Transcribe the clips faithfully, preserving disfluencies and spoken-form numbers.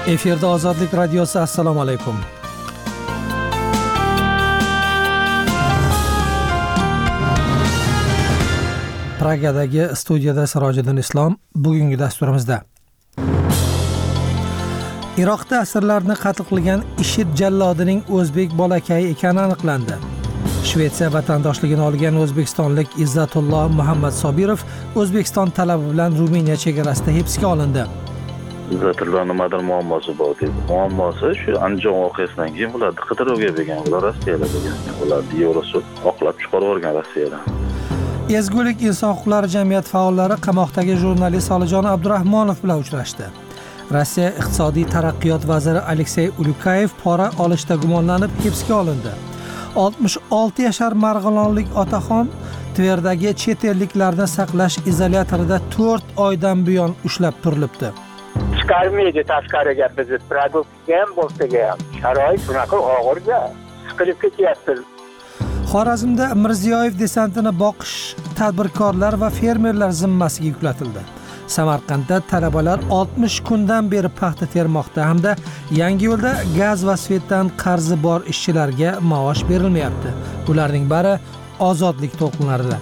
Efirda Ozodlik radiosi. Assalomu alaykum. Pragadagi studiyada Sirojiddin Islom. Bugungi dasturimizda Iroqda asirlarni qatl qilgan IShID jallodining o'zbek bolakayi ekani aniqlandi. Shvetsiya vatandoshligini olgan o'zbekistonlik Izzatullo Muhammad Sobirov O'zbekiston talabi bilan Ruminiya chegarasida hibsga olindi. Izzatullo nimadir muammosi bor dedi. Muammosi shu Andijon voqeasidan keyin ularni qidiruvga bergan, ular Rossiyada bo'lgan. Ularni Eurosud oqlab chiqarib yuborgan Rossiyadan. Ezgulik inson huquqlari jamiyat faollari qamoqdagi jurnalist Solijon Abdurahmonov bilan uchrashdi. Rossiya iqtisodiy taraqqiyot vaziri Aleksey Ulyukayev pora olishda gumonlanib hibsga olindi. oltmish olti yashar marg'ilonlik otaxon Tverdagi chet elliklarni saqlash izolyatorida to'rt oydan buyon ushlab turilibdi. Chiqarmaydi tashqariga bizni produktga ham bo'lsa-ga ham. Sharoit shunaqa og'ir-da, siqilib ketyapti. Xorazmda Mirziyoyev desantini boqish tadbirkorlar va fermerlar zimmasiga yuklatildi. Samarqandda talabalar oltmish kundan beri paxta termoqda hamda Yangiyo'lda gaz va svetdan qarzi bor ishchilarga maosh berilmayapti. Ularning bari ozodlik to'lqinlarida.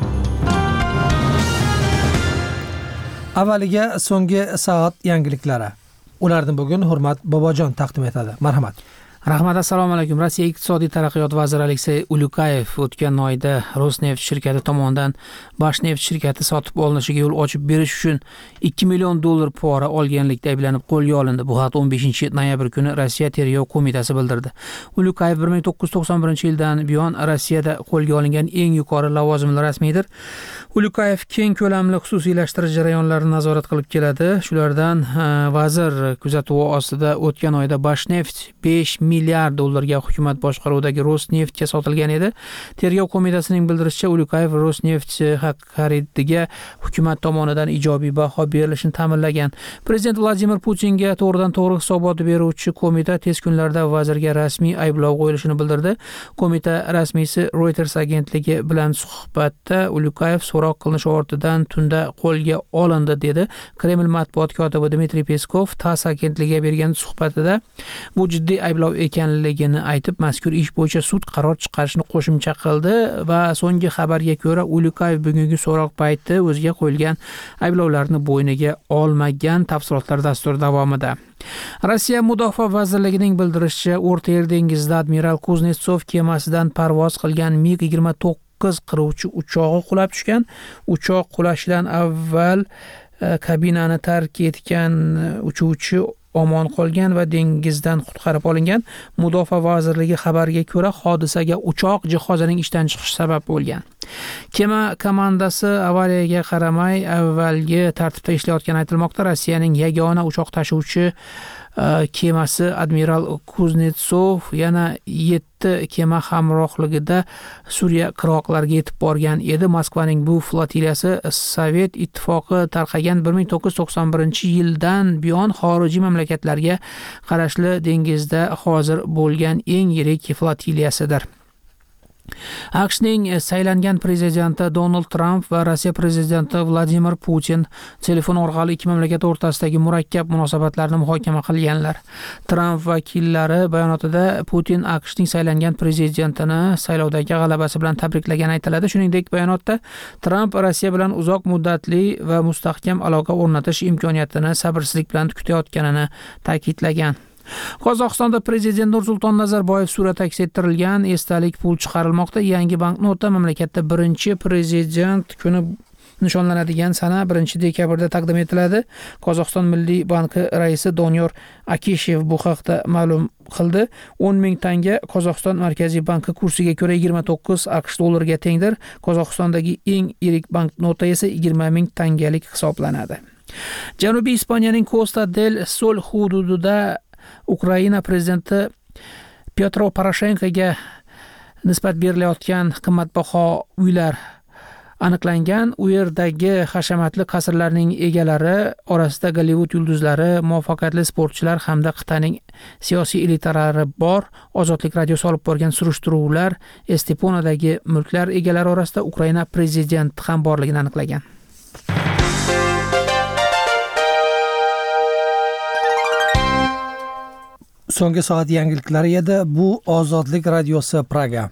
Avvaliga so'nggi soat yangiliklari. Ularni bugun Hurmat Bobojon taqdim etadi. Marhamat. Rahmat, assalomu alaykum. Rossiya iqtisodiy taraqqiyot vaziri Aleksey Ulyukayev o'tgan oyda Rosneft shirkati tomonidan Bashneft shirkati sotib olinishiga yo'l ochib berish uchun ikki million dollar pora olganlikda ayblanib qo'lga olindi. Bu haqda o'n beshinchi noyabr kuni Rossiya tergov qo'mitasi bildirdi. Ulyukayev bir ming to'qqiz yuz to'qson birinchi yildan buyon Rossiyada qo'lga olingan eng yuqori lavozimli rasmiydir. Ulyukayev keng ko'lamli xususiylashtirish jarayonlarini nazorat qilib keladi. Shulardan vazir kuzatuvi ostida o'tgan oyda Bashneft besh milliard dollarga hukumat boshqaruvidagi Rosneftga sotilgan edi. Tergov qo'mitasining bildirishicha, Ulyukayev Rosneft xaridiga hukumat tomonidan ijobiy baho berilishini ta'minlagan. Prezident Vladimir Putinga to'g'ridan to'g'ri hisobot beruvchi qo'mita tez kunlarda vazirga rasmiy ayblov qo'yilishini bildirdi. Qo'mita rasmiysi Reuters agentligi bilan suhbatda Ulyukayev so'roq qilinish ortidan tunda qo'lga olindi dedi. Kreml matbuot kotibi Dmitriy Peskov TASS agentligiga bergan suhbatida bu jiddiy ayblov ekanligini aytib, mazkur ish bo'yicha sud qaror chiqarishni qo'shimcha qildi va so'nggi xabarga ko'ra Ulyukayev bugungi so'roq payti o'ziga qo'yilgan ayblovlarni bo'yniga olmagan. Tafsilotlar dastur davomida. Rossiya Mudofaa vazirligining bildirishicha, O'rta Yer dengizida admiral Kuznetsov kemasidan parvoz qilgan MiG yigirma to'qqiz qiruvchi uchog'i qulab tushgan. Uchoq qulashidan avval kabinani tark etgan uchuvchi omon qolgan va dengizdan qutqarib olingan. Mudofaa vazirligi xabariga ko'ra, hodisaga uchoq jihozining ishdan chiqishi sabab bo'lgan. Kema komandasi avariyaga qaramay avvalgi tartibda ishlayotgani aytilmoqda. Rossiyaning yagona uchoq tashuvchi kemasi admiral Kuznetsov yana yetti kema hamrohligida Suriya qirg'oqlariga yetib borgan edi. Moskvaning bu flotiliyasi Sovet ittifoqi tarqagan bir ming to'qqiz yuz to'qson birinchi yildan buyon xorijiy mamlakatlarga qarashli dengizda hozir bo'lgan eng yirik flotiliyasidir. AQShning saylangan prezidenti Donald Tramp va Rossiya prezidenti Vladimir Putin telefon orqali ikki mamlakat o'rtasidagi murakkab munosabatlarni muhokama qilganlar. Tramp vakillari bayonotida Putin AQShning saylangan prezidentini saylovdagi g'alabasi bilan tabriklagani aytiladi. Shuningdek, bayonotda Tramp Rossiya bilan uzoq muddatli va mustahkam aloqa o'rnatish imkoniyatini sabrsizlik bilan kutayotganini ta'kidlagan. Qozog'istonda prezident Nursulton Nazarboyev surati aks ettirilgan esdalik pul chiqarilmoqda. Yangi banknota mamlakatda birinchi prezident kuni nishonlanadigan sana birinchi dekabrda taqdim etiladi. Qozog'iston Milliy banki raisi Doniyor Akishev bu haqda ma'lum qildi. o'n ming tanga Qozog'iston Markaziy banki kursiga ko'ra yigirma to'qqiz AQSh dollariga tengdir. Qozog'istondagi eng yirik banknota esa yigirma ming tangalik hisoblanadi. Janubiy Ispaniyaning Costa del Sol hududida Ukraina prezidenti Petro Poroshenkoga nisbat berilayotgan qimmatbaho uylar aniqlangan. U yerdagi hashamatli qasrlarning egalari orasida Gollivud yulduzlari, muvaffaqiyatli sportchilar hamda qit'aning siyosiy elitalari bor. Ozodlik radiosi olib borgan surishtiruvlar Esteponadagi mulklar egalari orasida Ukraina prezidenti ham borligini aniqlagan. So'nggi soat yangiliklari edi. Bu Ozodlik radiosi Praga.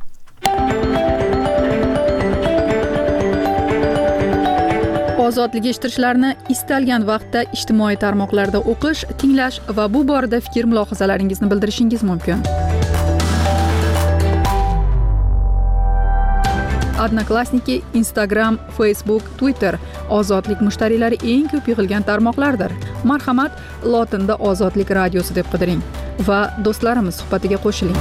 Ozodlik eshittirishlarni istalgan vaqtda ijtimoiy tarmoqlarda o'qish, tinglash va bu borada fikr mulohazalaringizni bildirishingiz mumkin. Odnoklassniki, Instagram, Facebook, Twitter Ozodlik mushtariylari eng ko'p yig'ilgan tarmoqlardir. Marhamat, lotinda Ozodlik radiosi deb qidiring va do'stlarimiz suhbatiga qo'shiling.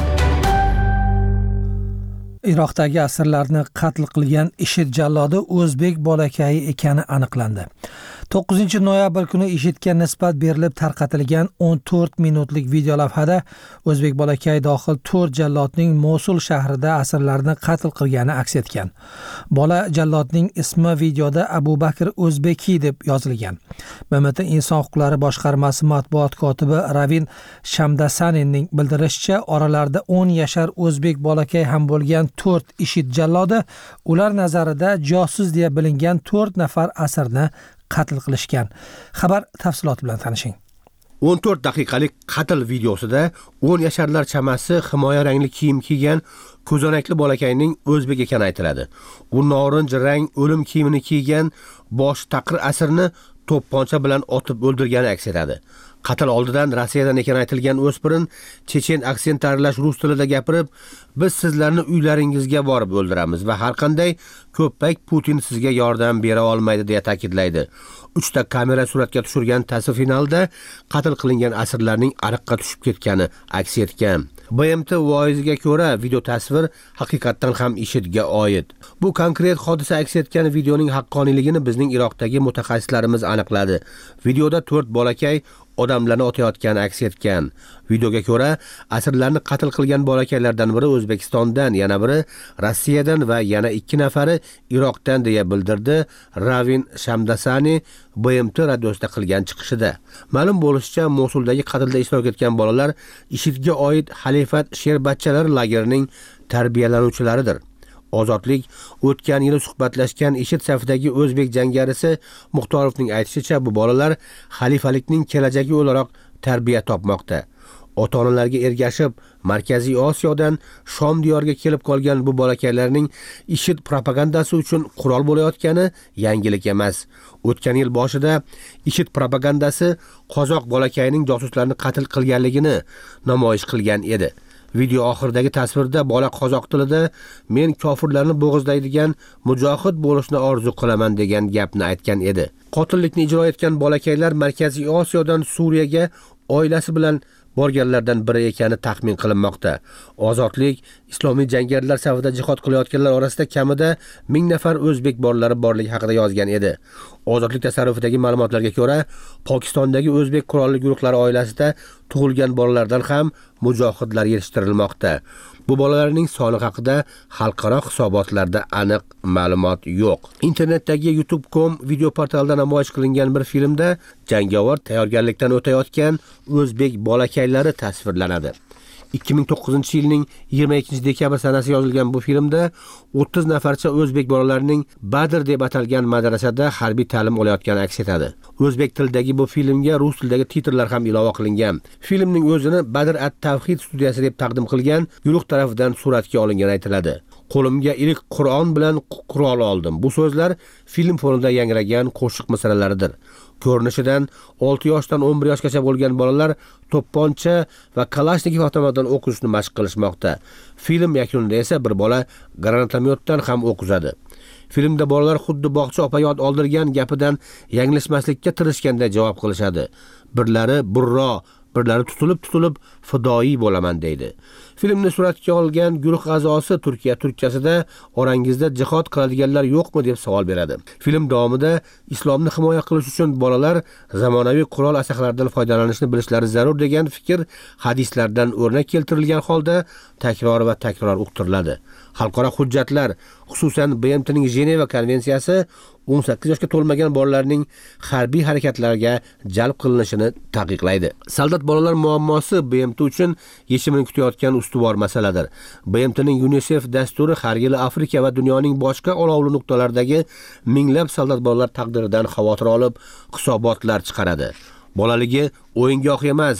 Iroqdagi asirlarni qatl qilgan IShID jallodi o'zbek bolakayi ekani aniqlandi. to'qqizinchi noyabr kuni IShIDga nisbat berilib tarqatilgan o'n to'rt minutlik videolavhada o'zbek bolakay dohil to'rt jallodning Mosul shahrida asirlarni qatl qilgani aks etgan. Bola jallodning ismi videoda Abu Bakr O'zbekiy deb yozilgan. B M T Inson huquqlari boshqarmasi matbuot kotibi Ravin Shamdasaninning bildirishicha, oralarida o'n yashar o'zbek bolakay ham bo'lgan to'rt IShID jallodi ular nazarida josus deya bilingan to'rt nafar asirni qatl qilishgan. Xabar tafsiloti bilan tanishing. o'n to'rt daqiqalik qatl videosida o'n yasharlar chamasi himoya rangli kiyim kiygan ko'zanakli bolakayning o'zbek ekani aytiladi. U norinj rang o'lim kiyimini kiygan bosh taqir asirni to'pponcha bilan otib o'ldirgani aks etadi. Qatl oldidan Rossiyadan ekani aytilgan o'spirin chechen aksent aralash rus tilida gapirib, biz sizlarni uylaringizga borib o'ldiramiz va har qanday ko'ppak Putin sizga yordam bera olmaydi deya ta'kidlaydi. uchta kamera suratga tushirgan tasvir finalda qatl qilingan asirlarning ariqqa tushib ketgani aks etgan. B M T voiziga ko'ra, video tasvir haqiqatdan ham IShIDga oid. Bu konkret hodisa aks etgan videoning haqqoniyligini bizning Iroqdagi mutaxassislarimiz aniqladi. Videoda to'rt bolakay odamlarni otayotgani aks etgan. Videoga ko'ra, asirlarni qatl qilgan bolakaylardan biri O'zbekistondan, yana biri Rossiyadan va yana ikki nafari Iroqdan deya bildirdi Ravin Shamdasani B M T radiosida qilgan chiqishida. Ma'lum bo'lishicha, Mosuldagi qatlda ishtirok etgan bolalar IShIDga oid Halifat sherbachchalar lagerining tarbiyalanuvchilaridir. Ozodlik o'tgan yili suhbatlashgan IShID safidagi o'zbek jangarisi Muxtorovning aytishicha, bu bolalar xalifalikning kelajagi o'laroq tarbiya topmoqda. Ota-onalarga ergashib, Markaziy Osiyodan Shom diyoriga kelib qolgan bu bolakaylarning IShID propagandasi uchun qurol bo'layotgani yangilik emas. O'tgan yil boshida IShID propagandasi qozoq bolakayining josuslarni qatl qilganligini namoyish qilgan edi. Video oxiridagi tasvirda bola qozoq tilida men kofirlarni bo'g'izlaydigan mujohid bo'lishni orzu qilaman degan gapni aytgan edi. Qotillikni ijro etgan bolakaylar Markaziy Osiyodan Suriyaga oilasi bilan borganlardan biri ekani taxmin qilinmoqda. Ozodlik islomiy jangarilar safida jihad qilayotganlar orasida kamida ming nafar o'zbek bolalari borligi haqida yozgan edi. Ozodlik tasarrufidagi ma'lumotlarga ko'ra, Pokistondagi o'zbek qurolli guruhlari oilasida tug'ilgan bolalardan ham mujohidlar yetishtirilmoqda. Bu bolalarning soni haqida xalqaro hisobotlarda aniq ma'lumot yo'q. Internetdagi YouTube dot com video portalida namoyish qilingan bir filmda jangovar tayyorgarlikdan o'tayotgan o'zbek bolakaylari tasvirlanadi. ikki ming to'qqizinchi yilning yigirma ikkinchi dekabr sanasi yozilgan bu filmda o'ttiz nafarcha o'zbek bolalarining Badr deb atalgan madrasada harbiy ta'lim olayotgani aks etadi. O'zbek tilidagi bu filmga rus tilidagi titrlar ham ilova qilingan. Filmning o'zini Badr at-Tavhid studiyasi deb taqdim qilgan guruh tomonidan suratga olingani aytiladi. Qo'limga ilk Qur'on bilan qurol oldim. Bu so'zlar film fonida yangragan qo'shiq misolaridir. Ko'rinishidan olti yoshdan o'n bir yoshgacha bo'lgan bolalar to'pponcha va kalashnikov avtomatdan o'q uzishni mashq qilishmoqda. Film yakunida esa bir bola granatomyotdan ham o'q uzadi. Filmda bolalar xuddi bog'cha opa yod oldirgan gapidan yanglishmaslikka tirishganda javob qilishadi. Birlari burro, birlari tutilib-tutilib fidoyi bo'laman deydi. Filmni suratga olgan guruh a'zosi Turkiya turkchasida orangizda jihad qiladiganlar yo'qmi deb savol beradi. Film davomida islomni himoya qilish uchun bolalar zamonaviy qurol asahlaridan foydalanishni bilishlari zarur degan fikr hadislardan o'rnak keltirilgan holda takror va takror uqtiriladi. Xalqaro hujjatlar, xususan B M T'ning Jeneva konvensiyasi o'n sakkiz yoshga to'lmagan bolalarning harbiy harakatlarga jalb qilinishini taqiqlaydi. Soldat bolalar muammosi B M T uchun yechimini kutayotgan ustuvor masaladir. B M T'ning UNICEF dasturi har yili Afrika va dunyoning boshqa olovli nuqtalaridagi minglab soldat bolalar taqdiridan xavotir olib, hisobotlar chiqaradi. Bolaligi o'yingoh emas,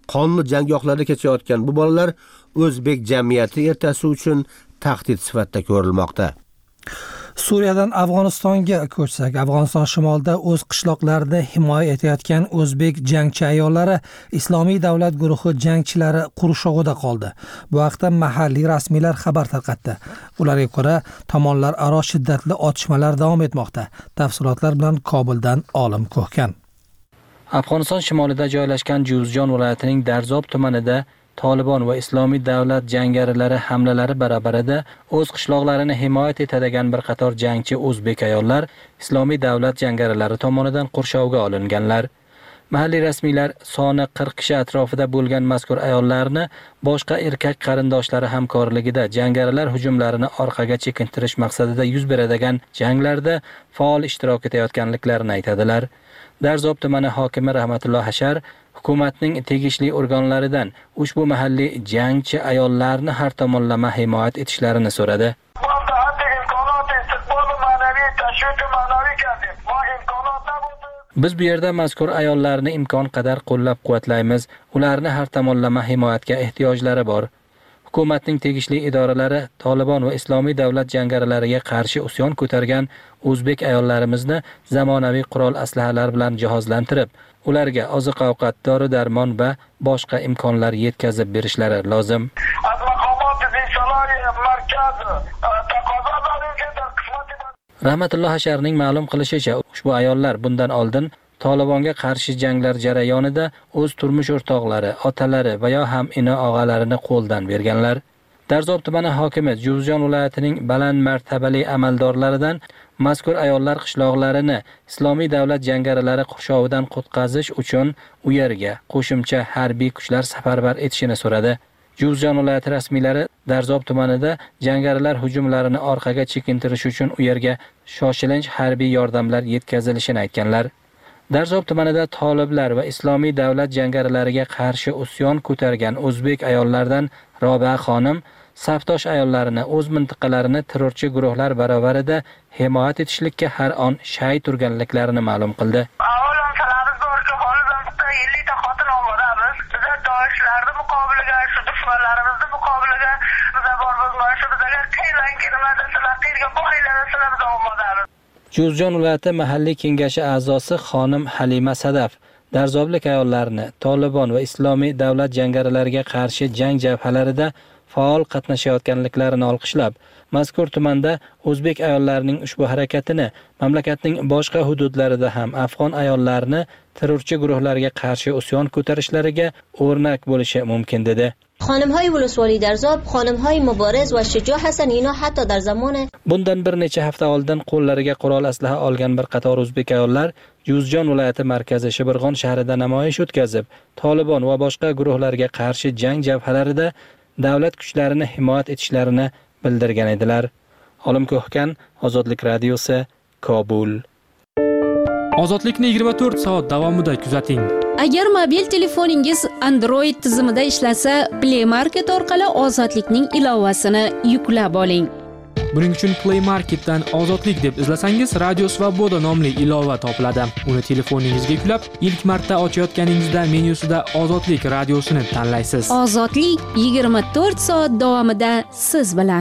qonli janggohlarda kechayotgan bu bolalar o'zbek jamiyati ertasi uchun tahdid sifatida ko'rilmoqda. Suriyadan Afg'onistonga ko'chsak, Afg'oniston shimolida o'z qishloqlarini himoya etayotgan o'zbek jangchi ayollari Islomiy davlat guruhi jangchilari qurshovida qoldi. Bu haqda mahalliy rasmiylar xabar tarqatdi. Ularga ko'ra, tomonlar aro shiddatli otishmalar davom etmoqda. Tafsilotlar bilan Kobuldan Olim Ko'hkan. Afg'oniston shimolida joylashgan Juzjon viloyatining Darzob tumanida Taliban va Islomiy davlat jangarilari hamlalari barabarida o'z qishloqlarini himoya etadigan bir qator jangchi o'zbek ayollar Islomiy davlat jangarilari tomonidan qurshovga olinganlar. Mahalliy rasmiylar soni qirq kishi atrofida bo'lgan mazkur ayollarni boshqa erkak qarindoshlari hamkorligida jangarilar hujumlarini orqaga chekintirish maqsadida yuz beradigan janglarda faol ishtirok etayotganliklarini aytadilar. Darzob tumani hokimi Rahmatulloh Hashar hukumatning tegishli organlaridan ushbu mahalliy jangchi ayollarni har tomonlama himoya etishlarini so'radi. Biz bu yerda mazkur ayollarni imkon qadar qo'llab-quvvatlaymiz. Ularni har tomonlama himoyatga ehtiyojlari bor. Hukumatning tegishli idoralari Taliban va Islomiy davlat jangarilariga qarshi usyon ko'targan o'zbek ayollarimizni zamonaviy qurol aslahalar bilan jihozlantirib, ularga oziq-ovqat, dori-darmon va boshqa imkonlar yetkazib berishlari lozim. Rahmatulloh Hasharning ma'lum qilishicha, ushbu ayollar bundan oldin Talibanga qarshi janglar jarayonida o'z turmush o'rtoqlari, otalari va yo ham ina og'alarini qo'ldan berganlar. Darzob tumani hokimi Juzjon viloyatining baland martabali amaldorlaridan mazkur ayollar qishloqlarini Islomiy davlat jangarilari qurshovidan qutqazish uchun u yerga qo'shimcha harbiy kuchlar safarbar etishini so'radi. Juzjon viloyati rasmiylari Darzob tumanida jangarilar hujumlarini orqaga chekintirish uchun u yerga shoshilinch harbiy yordamlar yetkazilishini aytganlar. Darzob tumanida toliblar va Islomiy davlat jangarilariga qarshi usyon ko'targan o'zbek ayollardan Robiya xonim safdosh ayollarini o'z mintaqalarini terrorchi guruhlar baravarida himoya etishlikka har on shay turganliklarini ma'lum qildi. Juzjon viloyati mahalliy kengashi a'zosi xonim Halima Sadaf darzoblik ayollarni Taliban va Islomiy davlat jangarilariga qarshi jang jabhalarida faol qatnashayotganliklarini olqishlab, mazkur tumanda o'zbek ayollarining ushbu harakatini mamlakatning boshqa hududlarida ham afg'on ayollarini terrorchi guruhlarga qarshi usyon ko'tarishlariga o'rnak bo'lishi mumkin dedi. خانم‌های ولسوالی درزاب، خانم‌های مبارز و شجاع هستند. اینا حتی در زمان bundan bir necha hafta oldin qo'llariga qurol aslaha olgan bir qator o'zbek ayollar Juzjon viloyati markazi Shibirg'on shahrida namoyish o'tkazib, Taliban va boshqa guruhlarga qarshi jang jabhalarida davlat kuchlarini himoya etishlarini bildirgan edilar. Olim Ko'hkan, Ozodlik radiosi, Kobul. Ozodlikni yigirma to'rt soat davomida kuzating. Agar mobil telefoningiz Android tizimida ishlasa, Play Market orqali Ozodlikning ilovasini yuklab oling. Buning uchun Play Marketdan Ozodlik deb izlasangiz, Radio Svoboda nomli ilova topiladi. Uni telefoningizga yuklab, ilk marta ochayotganingizda menyusida Ozodlik radiosini tanlaysiz. Ozodlik yigirma to'rt soat davomida siz bilan.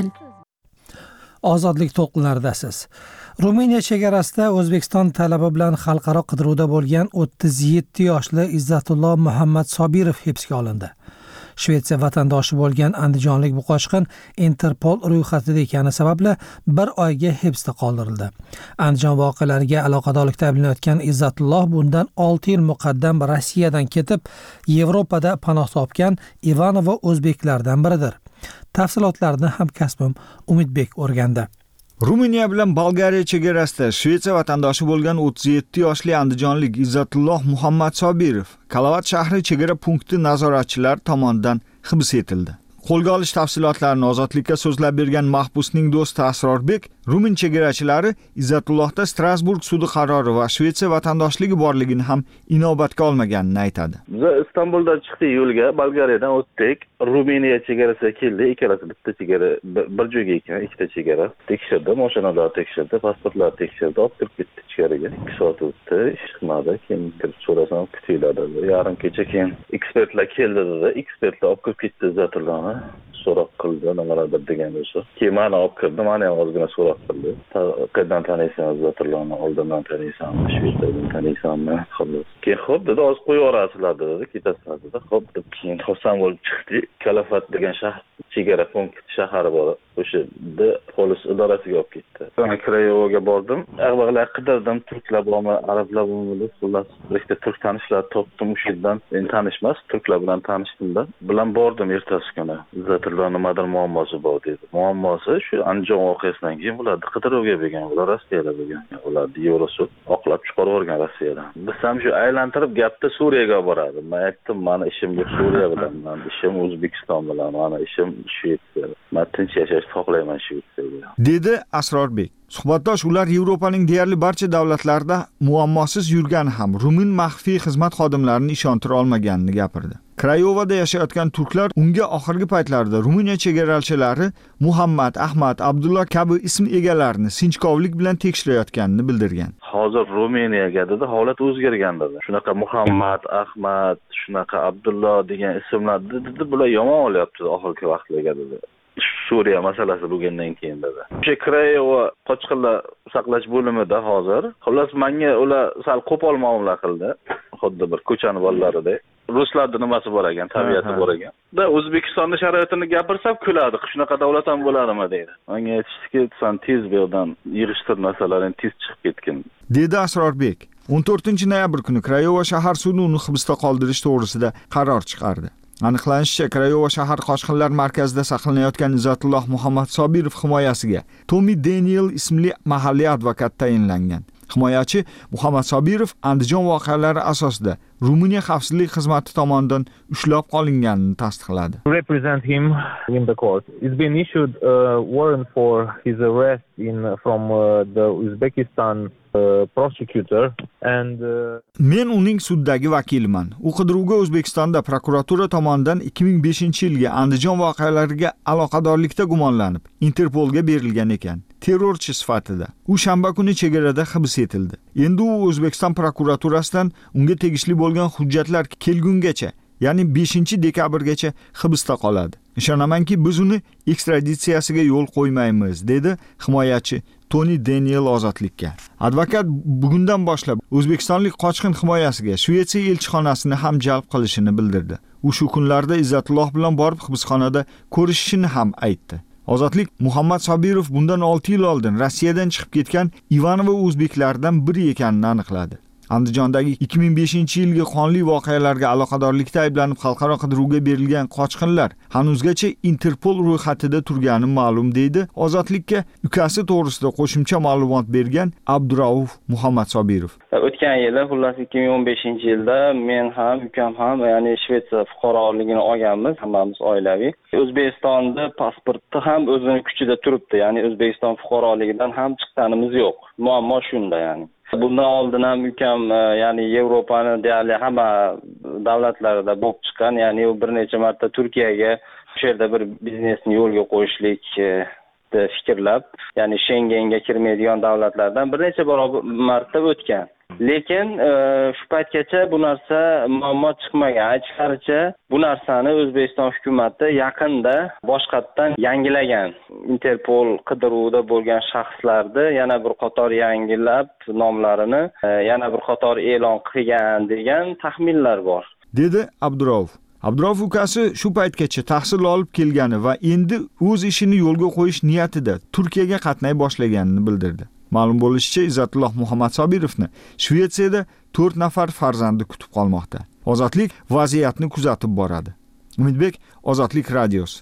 Ozodlik to'lqinlaridasiz. Ruminiya chegarasida O'zbekiston talabi bilan xalqaro qidiruvda bo'lgan o'ttiz yetti yoshli Izzatulloh Muhammad Sobirov hibsga olindi. Shvetsiya vatandoshi bo'lgan andijonlik bu qochqin Interpol ro'yxatida ekani sababli bir oyga hibsda qoldirildi. Andijon voqealariga aloqadorlikda ayblanayotgan Izzatulloh bundan olti yil muqaddam Rossiyadan ketib, Yevropada panoh topgan Ivanovo o'zbeklardan biridir. Tafsilotlarni hamkasbim Umidbek o'rgandi. Ruminiya bilan Bolgariya chegarasida Shvetsiya vatandoshi bo'lgan o'ttiz yetti yoshli andijonlik Izzatulloh Muhammad Sobirov Kalovat shahri chegara punkti nazoratchilari tomonidan hibs etildi. Qo'lga olish tafsilotlarini Ozodlikka so'zlab bergan mahbusning do'sti Asrorbek Rumin chegarachilari Izzatullohda Strasburg sudi qarori va Shvetsiya vatandoshligi borligini ham inobatga olmaganini aytadi. Biz Istanbuldan chiqdik yo'lga, Bolgariyadan o'tdik, Ruminiya chegarasiga keldik, ikkalasi bitta chegara, bir joyga ekan, ikkita chegara. Tekshirdi, mashinalar tekshirdi, pasportlar tekshirdi, olib kirib ketdi ichkariga. ikki soat o'tdi, ish chiqmadi, keyin kirib so'rasam kutinglar dedi. Yarim kecha keyin ekspertlar keldi dedi, ekspertlar olib kirib ketdi Izzatullohni. So'roq qildi, nimalardir degan bo'lsa. Keyin meni olib kirdi, meni ham ozgina so'roq qildi. Qayerdan taniysan Izzatullohni? Oldindan taniysanmi? Shvetsiyadan taniysanmi? Xo'p. Keyin xo'p dedi, hozir qo'yaverasizlar dedi, ketasizlar dedi. Xo'p deb keyin xursand bo'lib chiqdik. Kalafat degan shahar, chegara punkt shahari bor. O'sha yerda polis idorasiga olib ketdi. Men Krayovaga bordim. Avvallar qidirdim, turklar bormi, arablar bormi deb, xullas, ikkita turk tanishlar topdim o'sha yerdan. Men tanishmas, turklar bilan tanishdim-da. Bilan bordim ertasi kuni. Izzatulloh nimadir muammosi bor dedi. Muammosi shu Andijon voqeasidan keyin ularni qidiruvga bergan, ular Rossiyada bo'lgan. Ularni Eurosud oqlab chiqarib yuborgan Rossiyadan. Biz ham shu aylantirib gapda Suriyaga boradi. Men aytdim, meni ishim yo'q Suriya bilan, meni ishim O'zbekiston bilan, meni ishim Shvetsiya. Men tinch yashash xohlayman Shvetsiyaga. Dedi Asrorbek. Suhbatdosh ular Yevropaning deyarli barcha davlatlarida muammosiz yurgani ham Rumin maxfiy xizmat xodimlarini ishontira olmaganini gapirdi. Krayovada yashayotgan turklar unga oxirgi paytlarda Ruminiya chegarachilari Muhammad, Ahmad, Abdullah kabi ism egalarini sinchkovlik bilan tekshirayotganini bildirgan. Hozir Ruminiyaga dedi, holat o'zgargan dedi. Shunaqa Muhammad, Ahmad, shunaqa Abdullah degan ismlar dedi, bular yomon olyapti oxirgi vaqtlarda dedi. Suriya masalasi bo'lgandan keyin dedi. O'sha Krayova qochqinlar saqlash bo'limida hozir, xullas menga ular sal qo'pol muomala qildi. Xuddi bir ko'chani bolalaridek. Ruslarda nimasi bor ekan, tabiati bor ekan. Da O'zbekistonning sharoitini gapirsam kuladi. Shunaqa davlat ham bo'ladimi deydi. Menga aytishdi, "Sen tez bu yerdan yig'ishtir narsalarni, tez chiqib ketgin." Dedi Asrorbek. o'n to'rtinchi noyabr kuni Krayova shahar sudi uni hibsda qoldirish to'g'risida qaror chiqardi. Aniqlanishicha, Krayova shahar qochqinlar markazida saqlanayotgan Izzatulloh Muhammad Sobirov himoyasiga Tommy Daniel ismli mahalliy advokat tayinlangan. Himoyachi Muhammad Sobirov Andijon voqealari asosida Ruminiya xavfsizlik xizmati tomonidan ushlab qolinganini tasdiqladi. Represent him in the court. It's been issued a warrant for his arrest in from uh, the Uzbekistan uh, prosecutor and uh... Men uning suddagi vakiliman. U qidiruvga O'zbekistonda prokuratura tomonidan ikki ming beshinchi yilgi Andijon voqealariga aloqadorlikda gumonlanib, Interpolga berilgan ekan. Terrorchi sifatida. U shanba kuni chegarada hibs etildi. Endi u O'zbekiston prokuraturasidan unga tegishli bo'lgan hujjatlar kelgungacha, ya'ni beshinchi dekabrgacha hibsda qoladi. Ishonamanki, biz uni ekstraditsiyasiga yo'l qo'ymaymiz, dedi himoyachi Tony Daniel ozodlikka. Advokat bugundan boshlab O'zbekistonlik qochqin himoyasiga Shvetsiya elchixonasini ham jalb qilishini bildirdi. U shu kunlarda Izzatulloh bilan borib hibsxonada ko'rishishini ham aytdi. Ozodlik Muhammad Sobirov bundan olti yil oldin Rossiyadan chiqib ketgan Ivanova o'zbeklardan biri ekanini aniqladi. Andijondagi ikki ming beshinchi yilgi qonli voqealarga aloqadorlikda ayblanib xalqaro qidiruvga berilgan qochqinlar hanuzgacha Interpol ro'yxatida turgani ma'lum, deydi Ozodlikka ukasi to'g'risida qo'shimcha ma'lumot bergan Abdurauf Muhammad Sobirov. O'tgan yili, xullas ikki ming o'n beshinchi yilda men ham, ukam ham, ya'ni Shvetsiya fuqaroligini olganmiz, hammamiz oilaviy. O'zbekistonda pasporti ham o'zining kuchida turibdi, ya'ni O'zbekiston fuqaroligidan ham chiqqanimiz yo'q. Muammo shunda, ya'ni. Bundan oldin ham ukam, ya'ni Yevropani deyarli hamma davlatlarida bo'lib chiqqan, ya'ni u bir necha marta Turkiyaga shu yerda bir biznesni yo'lga qo'yishlik fikrlab, ya'ni Schengenga kirmaydigan davlatlardan bir necha marta o'tgan. Lekin shu paytgacha bu narsa muammo chiqmagan. Aytishlaricha, bu narsani O'zbekiston hukumati yaqinda boshqatdan yangilagan. Interpol qidiruvida bo'lgan shaxslarni yana bir qator yangilab nomlarini yana bir qator e'lon qilgan degan taxminlar bor, dedi Abdurauf. Abdurauf ukasi shu paytgacha tahsil olib kelgani va endi o'z ishini yo'lga qo'yish niyatida Turkiyaga qatnay boshlaganini bildirdi. Ma'lum bo'lishicha, Izzatulloh Muhammad Sobirovni Shvetsiyada to'rt nafar farzandi kutib qolmoqda. Ozodlik vaziyatni kuzatib boradi. Umidbek, Ozodlik radiosi.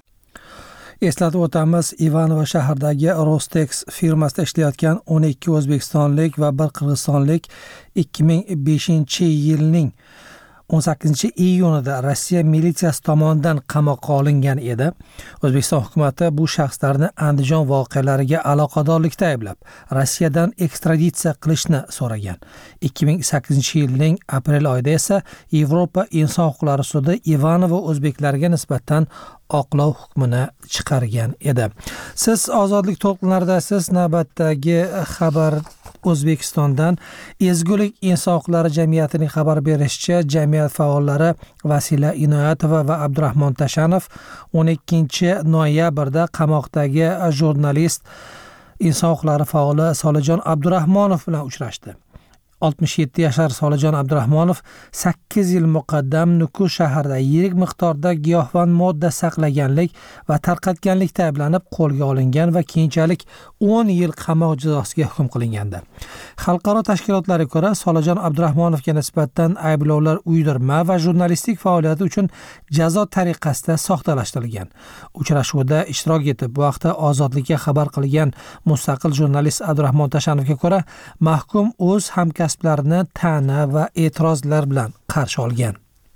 Eslatib o'tamiz, Ivanova shahridagi Rostex firmasida ishlayotgan o'n ikki o'zbekistonlik va bir qirg'izistonlik ikki ming beshinchi yilning o'n sakkizinchi iyunida Rossiya militsiyasi tomonidan qamoqqa olingan edi. O'zbekiston hukumatı bu shaxslarni Andijon voqealariga aloqadorlikda ayblab, Rossiyadan ekstraditsiya qilishni so'ragan. ikki ming sakkizinchi yilning aprel oyida esa Yevropa inson huquqlari sudi Ivanova o'zbeklarga nisbatan oqlov hukmini chiqargan edi. Siz ozodlik to'lqinlaridasiz. Navbatdagi xabar O'zbekistondan. Ezgulik inson huquqlari jamiyatining xabar berishicha, jamiyat faollari Vasila Inoyatova va Abdurahmon Tashanov o'n ikkinchi noyabrda qamoqdagi jurnalist, inson huquqlari faoli Solijon Abdurahmonov bilan uchrashdi. oltmish yetti yashar Solijon Abdurahmonov sakkiz yil muqaddam Nukus shahrida yirik miqdorda giyohvand modda saqlaganlik va tarqatganlikda ayblanib qo'lga olingan va keyinchalik o'n yil qamoq jazosiga hukm qilingandi. Xalqaro tashkilotlarga ko'ra, Solijon Abdurahmonovga nisbatan ayblovlar uydirma va jurnalistik faoliyati uchun jazo tariqasida soxtalashtirilgan. Uchrashuvda ishtirok etib, bu haqda Ozodlikka xabar qilgan mustaqil jurnalist Abdurahmon Tashanovga ko'ra, mahkum o'z hamkasblarini ta'na va e'tirozlar bilan qarshi olgan.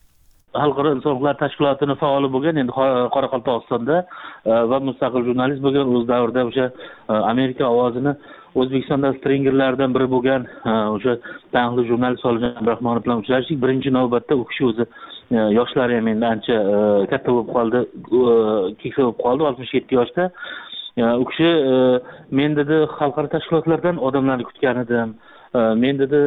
Xalqaro inson huquqlari tashkilotining faoli bo'lgan, endi Qoraqalpog'istonda va mustaqil jurnalist bo'lgan, o'z davrida o'sha Amerika ovozini O'zbekistonda stringerlardan biri bo'lgan o'sha taniqli jurnalist Solijon Abdurahmonov bilan uchrashdik. Birinchi navbatda u kishi o'zi yoshlari ham endi ancha katta bo'lib qoldi, keksa bo'lib qoldi, oltmish yetti yoshda. U kishi men dedi xalqaro tashkilotlardan odamlarni kutgan edim. Men dedi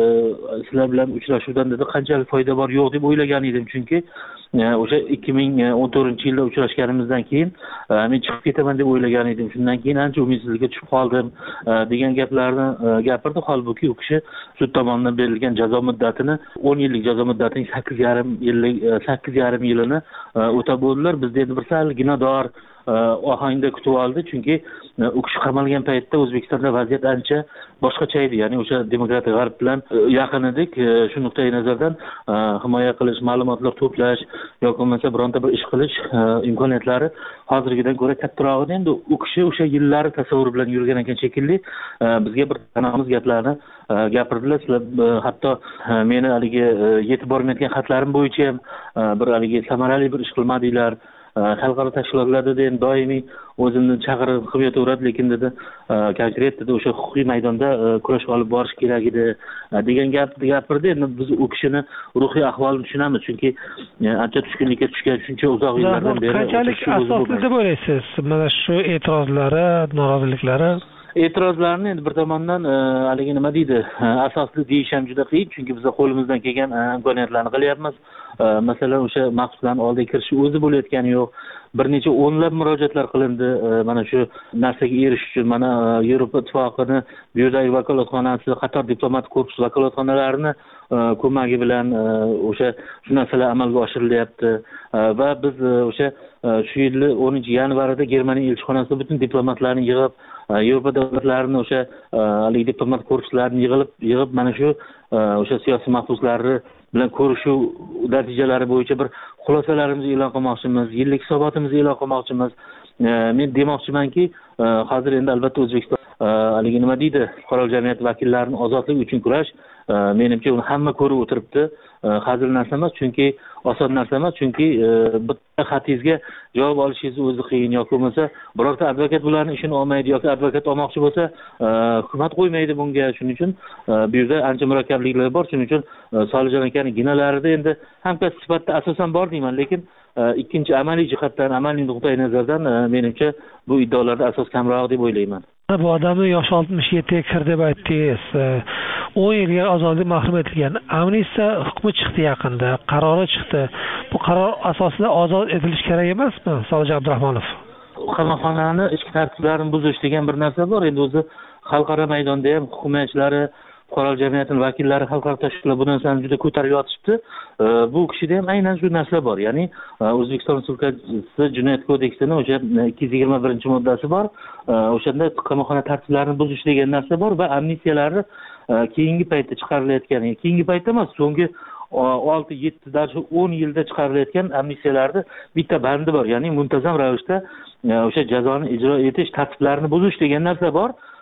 sizlar bilan uchrashuvdan dedi qanchalik foyda bor yo'q deb o'ylagan edim, chunki o'sha ikki ming o'n to'rtinchi yilda uchrashganimizdan keyin men chiqib ketaman deb o'ylagan edim. Shundan keyin ancha umidsizlikka tushib qoldim degan gaplarni gapirdi. Holbuki u kishi sud tomonidan berilgan jazo muddatini o'n yillik jazo muddatining sakkiz yarim yillik sakkiz yarim yilini o'tab bo'ldilar. Bizda endi bir sal ginodor ohangda kutib oldi, chunki u kishi qamalgan paytda O'zbekistonda vaziyat ancha boshqacha edi. Ya'ni o'sha demokratik g'arb bilan yaqin edik. Shu nuqtai nazardan himoya qilish, ma'lumotlar to'plash yoki bo'lmasa bironta bir ish qilish imkoniyatlari hozirgidan ko'ra kattaroq edi. Endi u kishi o'sha yillar tasavvur bilan yurgan ekan shekilli, bizga bir tanamiz gaplarni gapirdilar. Sizlar hatto meni haligi yetib bormayotgan xatlarim bo'yicha ham bir haligi samarali bir ish qilmadinglar. Xalqaro tashkilotlarda ham doimiy o'zimni chaqirib qilib yotaveradi, lekin dedi konkret dedi o'sha huquqiy maydonda kurash olib borish kerak edi degan gapni gapirdi. Endi biz u kishini ruhiy ahvolini tushunamiz, chunki ancha tushkunlikka tushgan, shuncha uzoq yillardan beri. Qanchalik asosli deb o'ylaysiz mana shu e'tirozlari, noroziliklari? E'tirozlarni endi bir tomondan haligi nima deydi, asosli deyish ham juda qiyin, chunki biz qo'limizdan kelgan imkoniyatlarni qilyapmiz. Masalan, o'sha mahbuslarning oldiga kirishi o'zi bo'layotgani yo'q. Bir necha o'nlab murojaatlar qilindi mana shu narsaga erishish uchun. Mana Yevropa ittifoqini bu yerdagi vakolatxonasi, qator diplomatik korpus vakolatxonalarini ko'magi bilan o'sha shu narsalar amalga oshirilyapti va biz o'sha shu yil o'ninchi yanvarida Germaniya elchixonasida butun diplomatlarni yig'ib, Yevropa davlatlarini o'sha haligi diplomat korpuslarini yig'ib, yig'ib mana shu o'sha siyosiy mahbuslarni bilan ko'rishuv natijalari bo'yicha bir xulosalarimizni e'lon qilmoqchimiz, yillik hisobotimizni e'lon qilmoqchimiz. Men demoqchimanki, hozir endi albatta O'zbekiston haligi nima deydi, fuqaro jamiyat vakillarining ozodligi uchun kurash, menimcha uni hamma ko'rib o'tiribdi. Hazil narsa emas, chunki oson narsa emas, chunki bitta xatingizga javob olishingiz o'zi qiyin, yoki bo'lmasa birorta advokat bularni ishini olmaydi yoki advokat olmoqchi bo'lsa, hukumat qo'ymaydi bunga. Shuning uchun bu yerda ancha murakkabliklar bor. Shuning uchun Solijon akaning ginalarida endi hamkasb sifatida asosan bor deyman, lekin ikkinchi amaliy jihatdan, amaliy nuqtai nazardan menimcha bu iddaolarda asos kamroq deb o'ylayman. Bu odamni yoshi oltmish yettiga kir deb aytdingiz. o'n yilga ozodlik mahrum etilgan. Amnistiya hukmi chiqdi yaqinda, qarori chiqdi. Bu qaror asosida ozod etilish kerak emasmi, Solijon Abdurahmonov? Qamoqxonani ichki tartiblarini buzish degan bir narsa bor. Endi o'zi xalqaro maydonda ham huquq himoyachilari, fuqaro jamiyatining vakillari, xalqaro tashkilotlar bu narsani juda ko'tarib yotishibdi. Bu kishida ham aynan shu narsa bor. Ya'ni O'zbekiston Respublikasi Jinoyat kodeksining o'sha ikki yuz yigirma birinchi moddasi bor. O'shanda qamoqxona tartiblarini buzish degan narsa bor va amnistiyalarni keyingi paytda chiqarilayotgan, keyingi paytda emas, so'nggi olti yetti darcha o'n yilda chiqarilayotgan amnistiyalarda bitta bandi bor. Ya'ni muntazam ravishda o'sha jazoni ijro etish tartiblarini buzish degan narsa bor.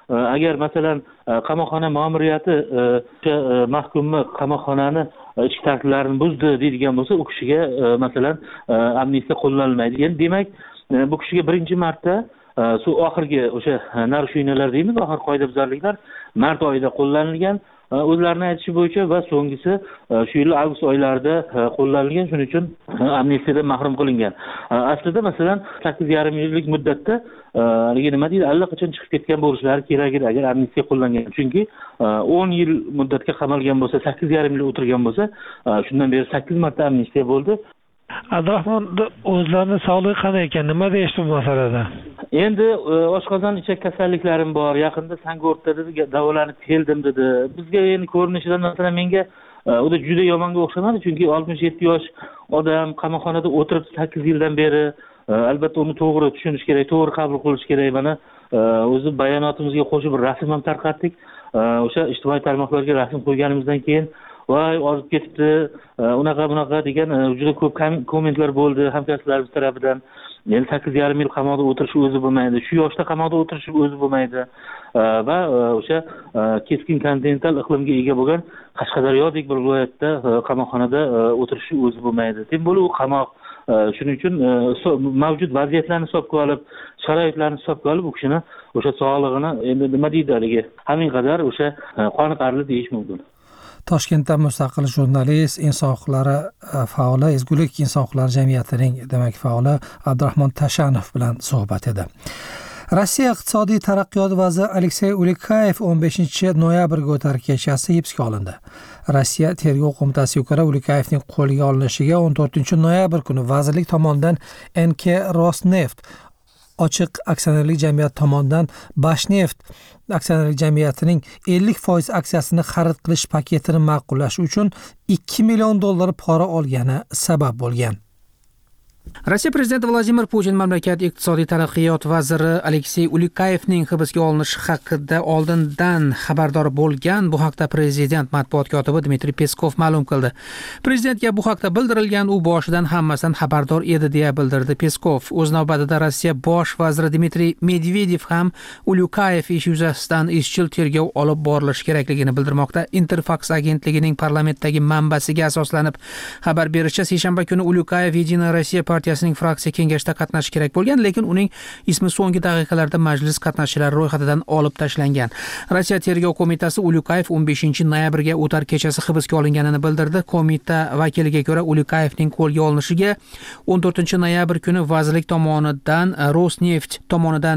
agar masalan qamoqxona ma'muriyati o'sha mahkumni qamoqxonani ichki tartiblarini buzdi deydigan bo'lsa, u kishiga masalan amnistiya qo'llanilmaydi. Endi demak, bu kishiga birinchi marta shu oxirgi o'sha narushinyalar deymiz, oxirgi qoidabuzarliklar mart oyida qo'llanilgan. O'zlarining aytishi bo'yicha va so'nggisi shu yil avgust oylarida qo'llanilgan, shuning uchun amnistiyadan mahrum qilingan. Aslida masalan sakkiz yarim yillik muddatda haligi nima deydi, allaqachon chiqib ketgan bo'lishlari kerak edi agar amnistiya qo'llangan. Chunki o'n yil muddatga qamalgan bo'lsa, sakkiz yarim yil o'tirgan bo'lsa, shundan beri sakkiz marta amnistiya bo'ldi. Abdurahmon, o'zlarini sog'lig'i qanday ekan? Nima deyishdi bu masalada? Endi oshqozon ichak kasalliklarim bor. Yaqinda Sangortada davolanib keldim dedi. Bizga endi ko'rinishidan masalan menga u da juda yomonga o'xshamadi, chunki oltmish yetti yosh odam qamoqxonada o'tirib sakkiz yildan beri. Albatta uni to'g'ri tushunish kerak, to'g'ri qabul qilish kerak. Mana o'zi bayonotimizga qo'shib rasm ham tarqatdik. O'sha ijtimoiy tarmoqlarga rasm qo'yganimizdan keyin voy ozib ketibdi, unaqa bunaqa degan juda ko'p kommentlar bo'ldi hamkasblarimiz tarafidan. Endi sakkiz yarim yil qamoqda o'tirish o'zi bo'lmaydi. Shu yoshda qamoqda o'tirish o'zi bo'lmaydi. Va o'sha keskin kontinental iqlimga ega bo'lgan Qashqadaryodek bir viloyatda qamoqxonada o'tirish o'zi bo'lmaydi. Tem bo'lib u qamoq. Shuning uchun mavjud vaziyatlarni hisobga olib, sharoitlarni hisobga olib u kishini o'sha sog'lig'ini endi nima deydi haligi, hamin qadar o'sha qoniqarli deyish mumkin. Toshkentda mustaqil jurnalist, inson huquqlari faoli, Ezgulik inson huquqlari jamiyatining demak faoli Abdurahmon Tashanov bilan suhbat edi. Rossiya iqtisodiy taraqqiyot vaziri Aleksey Ulyukayev o'n beshinchi noyabrga o'tar kechasi hibsga olindi. Rossiya tergov qo'mitasiga ko'ra Ulyukayevning qo'lga olinishiga o'n to'rtinchi noyabr kuni vazirlik tomonidan N K Rosneft ochiq aksionerlik jamiyati tomonidan Bashneft aksionerlik jamiyatining ellik foiz aksiyasini xarid qilish paketini ma'qullash uchun ikki million dollar pora olgani sabab bo'lgan. Rossiya prezidenti Vladimir Putin mamlakat iqtisodiy taraqqiyot vaziri Aleksey Ulyukayevning hibsga olinishi haqida oldindan xabardor bo'lgan. Bu haqda prezident matbuot kotibi Dmitriy Peskov ma'lum qildi. Prezidentga bu haqda bildirilgan, u boshidan hammasidan xabardor edi deya bildirdi Peskov. O'z navbatida Rossiya bosh vaziri Dmitriy Medvedev ham Ulyukayev ish yuzasidan izchil tergov olib borilishi kerakligini bildirmoqda. Interfax agentligining parlamentdagi manbasiga asoslanib xabar berishicha, seshanba kuni Ulyukayev Yediniy Rossiya partiyasining fraksiya kengashida qatnashishi kerak bo'lgan, lekin uning ismi so'nggi daqiqalarda majlis qatnashchilari ro'yxatidan olib tashlangan. Rossiya tergov qo'mitasi Ulyukayev o'n beshinchi noyabrga o'tar kechasi hibsga olinganini bildirdi. Qo'mita vakiliga ko'ra Ulyukayevning qo'lga olinishiga o'n to'rtinchi noyabr kuni vazirlik tomonidan Rosneft tomonidan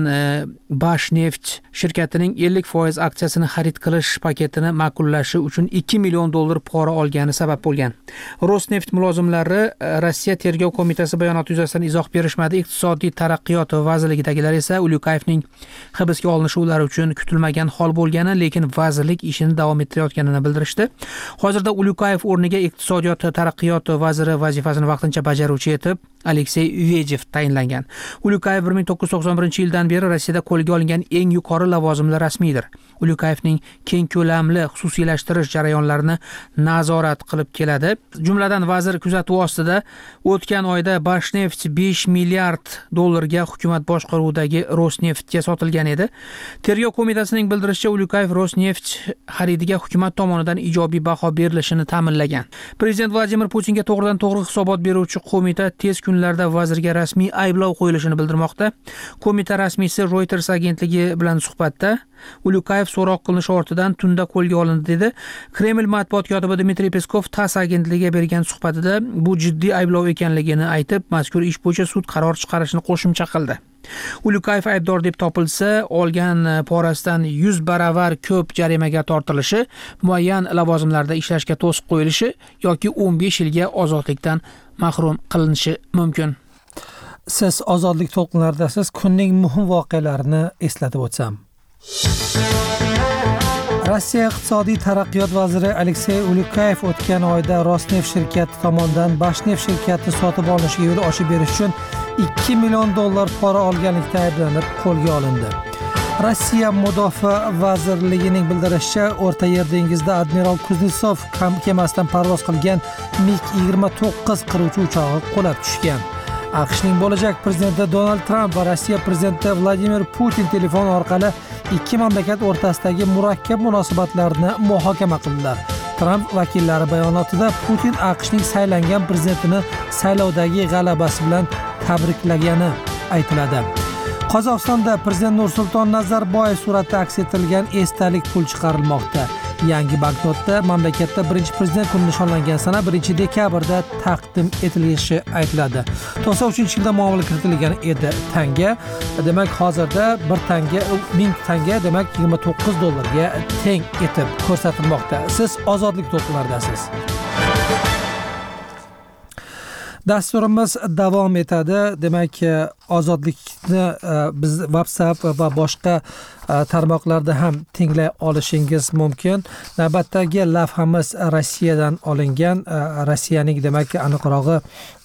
Bashneft shirkatining ellik foiz aksiyasini xarid qilish paketini ma'qullashi uchun ikki million dollar pora olgani sabab bo'lgan. Rosneft mulozimlari Rossiya tergov qo'mitasi bayonot yuzasidan izoh berishmadi. Iqtisodiy taraqqiyot vazirligidagilar esa Ulyukayevning hibsga olinishi ular uchun kutilmagan hol bo'lgani, lekin vazirlik ishini davom ettirayotganini bildirishdi. Hozirda Ulyukayev o'rniga iqtisodiyot taraqqiyot vaziri vazifasini vaqtincha bajaruvchi etib Aleksey Vejev tayinlangan. Ulyukayev bir ming to'qqiz yuz to'qson birinchi yildan beri Rossiyada qo'lga olingan eng yuqori lavozimli rasmiydir. Ulyukayevning keng ko'lamli xususiylashtirish jarayonlarini nazorat qilib keladi. Jumladan vazir kuzatuvi ostida o'tgan oyda Bashneft besh milliard dollarga hukumat boshqaruvidagi Rosneftga sotilgan edi. Tergov qo'mitasining bildirishicha, Ulyukayev Rosneft xaridiga hukumat tomonidan ijobiy baho berilishini ta'minlagan. Prezident Vladimir Putinga to'g'ridan to'g'ri hisobot beruvchi qo'mita tez kunlarda vazirga rasmiy ayblov qo'yilishini bildirmoqda. Qo'mita rasmiysi Reuters agentligi bilan suhbatda Ulyukayev so'roq qilinishi ortidan tunda qo'lga olindi dedi. Kreml matbuot kotibi Dmitriy Peskov TASS agentligiga bergan suhbatida bu jiddiy ayblov ekanligini aytib, mazkur ish bo'yicha sud qaror chiqarishni qo'shimcha qildi. Ulyukayev aybdor deb topilsa, olgan porasidan yuz baravar ko'p jarimaga tortilishi, muayyan lavozimlarda ishlashga to'siq qo'yilishi yoki o'n besh yilga ozodlikdan mahrum qilinishi mumkin. Siz ozodlik to'lqinlaridasiz. Kunning muhim voqealarini eslatib o'tsam. Rossiya iqtisodiy taraqqiyot vaziri Aleksey Ulyukayev o'tgan oyda Rosneft shirkati tomonidan Bashneft shirkatini sotib olishga yo'l ochib berish uchun ikki million dollar pora olganlikda ayblanib qo'lga olindi. Rossiya Mudofaa vazirligining bildirishicha, O'rta Yer dengizida Admiral Kuznetsov kemasidan parvoz qilgan MiG yigirma to'qqiz qiruvchi uchog'i qulab tushgan. AQShning bo'lajak prezidenti Donald Tramp va Rossiya prezidenti Vladimir Putin telefon orqali ikki mamlakat o'rtasidagi murakkab munosabatlarni muhokama qildilar. Tramp vakillari bayonotida Putin AQShning saylangan prezidentini saylovdagi g'alabasi bilan tabriklagani aytiladi. Qozog'istonda prezident Nursulton Nazarboyev surati aks ettirilgan esdalik pul chiqarilmoqda. Yangi banknotda mamlakatda birinchi prezident kuni nishonlangan sana birinchi dekabrda taqdim etilishi aytiladi. to'qson uchinchi yilda muomala kiritilgan edi tanga. Demak, hozirda bir tanga ming tanga, demak yigirma to'qqiz dollarga teng etib ko'rsatilmoqda. Siz ozodlik to'lqinlaridasiz. Dasturimiz davom etadi. Demak, ozodlikni biz WhatsApp va boshqa tarmoqlarda ham tinglay olishingiz mumkin. Navbatdagi lavhamiz Rossiyadan olingan. Rossiyaning demak aniqrog'i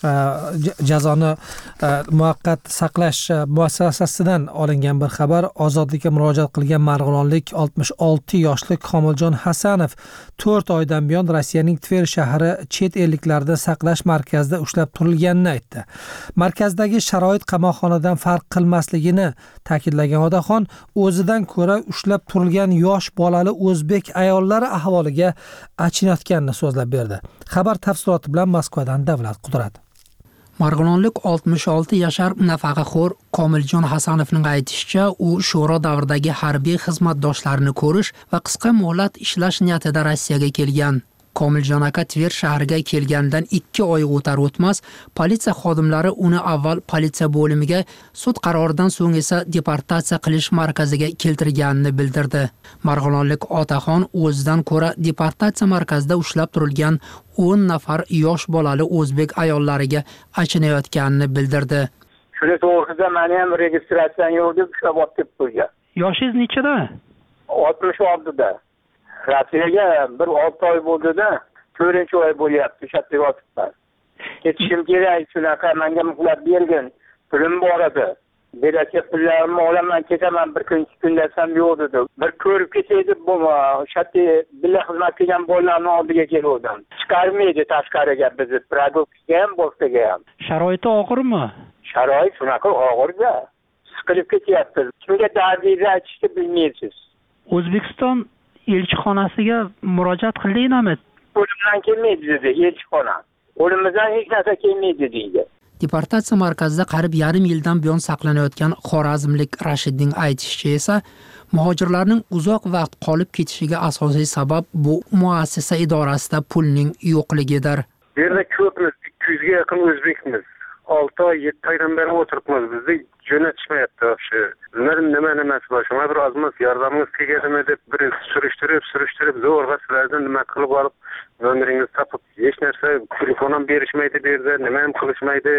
jazoni muvaqqat saqlash muassasasidan olingan bir xabar. Ozodlikka murojaat qilgan marg'ilonlik oltmish olti yoshli Komiljon Hasanov to'rt oydan buyon Rossiyaning Tver shahri chet elliklarni saqlash markazida ushlab turilganini aytdi. Markazdagi sharoit qamoqxonadan farq qilmasligini ta'kidlagan otaxon o'zidan ko'ra ushlab turilgan yosh bolali o'zbek ayollari ahvoliga achinayotganini so'zlab berdi. Xabar tafsiloti bilan Moskvadan Davlat Qudrat. Marg'ilonlik oltmish olti yashar nafaqaxo'r Komiljon Hasanovning aytishicha, u sho'ro davridagi harbiy xizmatdoshlarini ko'rish va qisqa muhlat ishlash niyatida Rossiyaga kelgan. Komiljon aka Tver shahriga kelgandan ikki oy o'tar o'tmas politsiya xodimlari uni avval politsiya bo'limiga, sud qaroridan so'ng esa deportatsiya qilish markaziga keltirganini bildirdi. Marg'ilonlik otaxon o'zidan ko'ra deportatsiya markazida ushlab turilgan o'n nafar yosh bolali o'zbek ayollariga achinayotganini bildirdi. Shuni to'g'risida meni ham registratsiyam yo'q deb ushlab olib kelib qo'ygan. Yoshingiz nechida? oltmish oltida. Rossiyaga bir olti oy bo'ldi-da, to'rtinchi oy bo'lyapti, shu yerda yotibman. Ketishim kerak, shunaqa menga muhlat bergin. Pulim bor edi. Beraka pullarimni olaman, ketaman, bir kun ikki kun desam yo'q dedi. Bir ko'rib ketaydi, bu shu yerda billa xizmat qilgan bolalarning oldiga kelgandim. Chiqarmaydi tashqariga bizni, produktga ham, boshqaga ham. Sharoiti og'irmi? Sharoit shunaqa og'ir-da. Siqilib ketyapti. Kimga dardingizni aytishni bilmaysiz. O'zbekiston elchixonasiga murojaat qildingizmi? O'limdan kelmaydi dedi elchixona. O'limizdan hech narsa kelmaydi deydi. Deportatsiya markazida qariyb yarim yildan buyon saqlanayotgan xorazmlik Rashidning aytishicha esa, muhojirlarning uzoq vaqt qolib ketishiga asosiy sabab bu muassasa idorasida pulning yo'qligidir. Bu yerda ko'pmiz, ikki yuzga yaqin o'zbekmiz. olti oy, yetti oydan beri o'tiribmiz. Bizni jo'natishmayapti o'sha. Bizlar nima nimasi bor? Shunga bir ozmas yordamimiz tegadimi deb bir surishtirib, surishtirib, zo'rg'a sizlardan nima qilib olib, nomeringizni topib, hech narsa telefon ham berishmaydi bu yerda, nima ham qilishmaydi.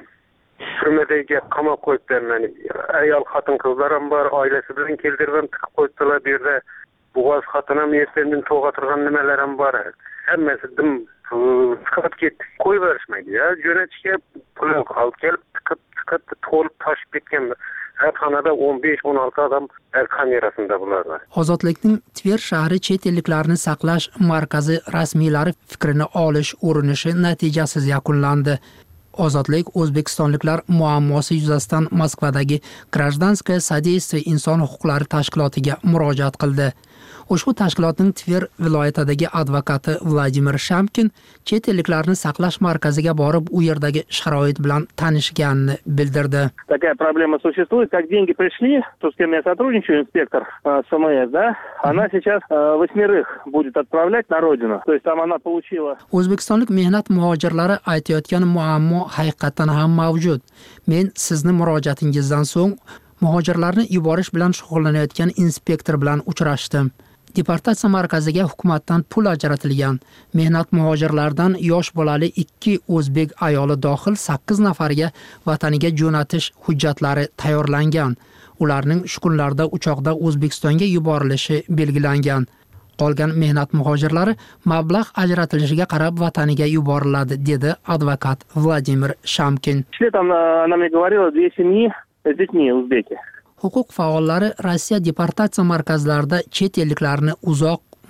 Turmadagi qamoq qo'yibdilar meni. Ayol xotin qizlar ham bor, oilasi bilan keltirib ham tiqib qo'yibdilar bu yerda. Bo'g'oz xotin ham ertandan to'g'a turgan nimalar ham bor. Hammasi dim chiqib ketdi. Qo'yib berishmaydi ya. Jo'natishga pulim qolib kelib, tiqib tiqib to'lib toshib ketgan. Xonada o'n besh o'n olti odam kamerasida bular. Ozodlikning Tver shahri chet elliklarni saqlash markazi rasmiylari fikrini olish urinishi natijasiz yakunlandi. Ozodlik O'zbekistonliklar muammosi yuzasidan Moskvadagi Гражданское содействие inson huquqlari tashkilotiga murojaat qildi. Ushbu tashkilotning Tver viloyatidagi advokati Vladimir Shamkin chet elliklarni saqlash markaziga borib, u yerdagi sharoit bilan tanishganini bildirdi. Такая проблема существует, как деньги пришли, то с кем я сотрудничаю, инспектор СМС, да, она сейчас восьмерых будет отправлять на родину. То есть там она получила. O'zbekistonlik mehnat muhojirlari aytayotgan muammo haqiqatan ham mavjud. Men sizni murojaatingizdan so'ng muhojirlarni yuborish bilan shug'ullanayotgan inspektor bilan uchrashdim. Deportatsiya markaziga hukumatdan pul ajratilgan. Mehnat muhojirlardan yosh bolali ikki o'zbek ayoli dohil sakkiz nafarga vataniga jo'natish hujjatlari tayyorlangan. Ularning shu kunlarda uchoqda O'zbekistonga yuborilishi belgilangan. Qolgan mehnat muhojirlari mablag' ajratilishiga qarab vataniga yuboriladi, dedi advokat Vladimir Shamkin. Она мне говорила, две семьи с детьми узбеки. Huquq faollari Rossiya deportatsiya markazlarida chet elliklarni uzoq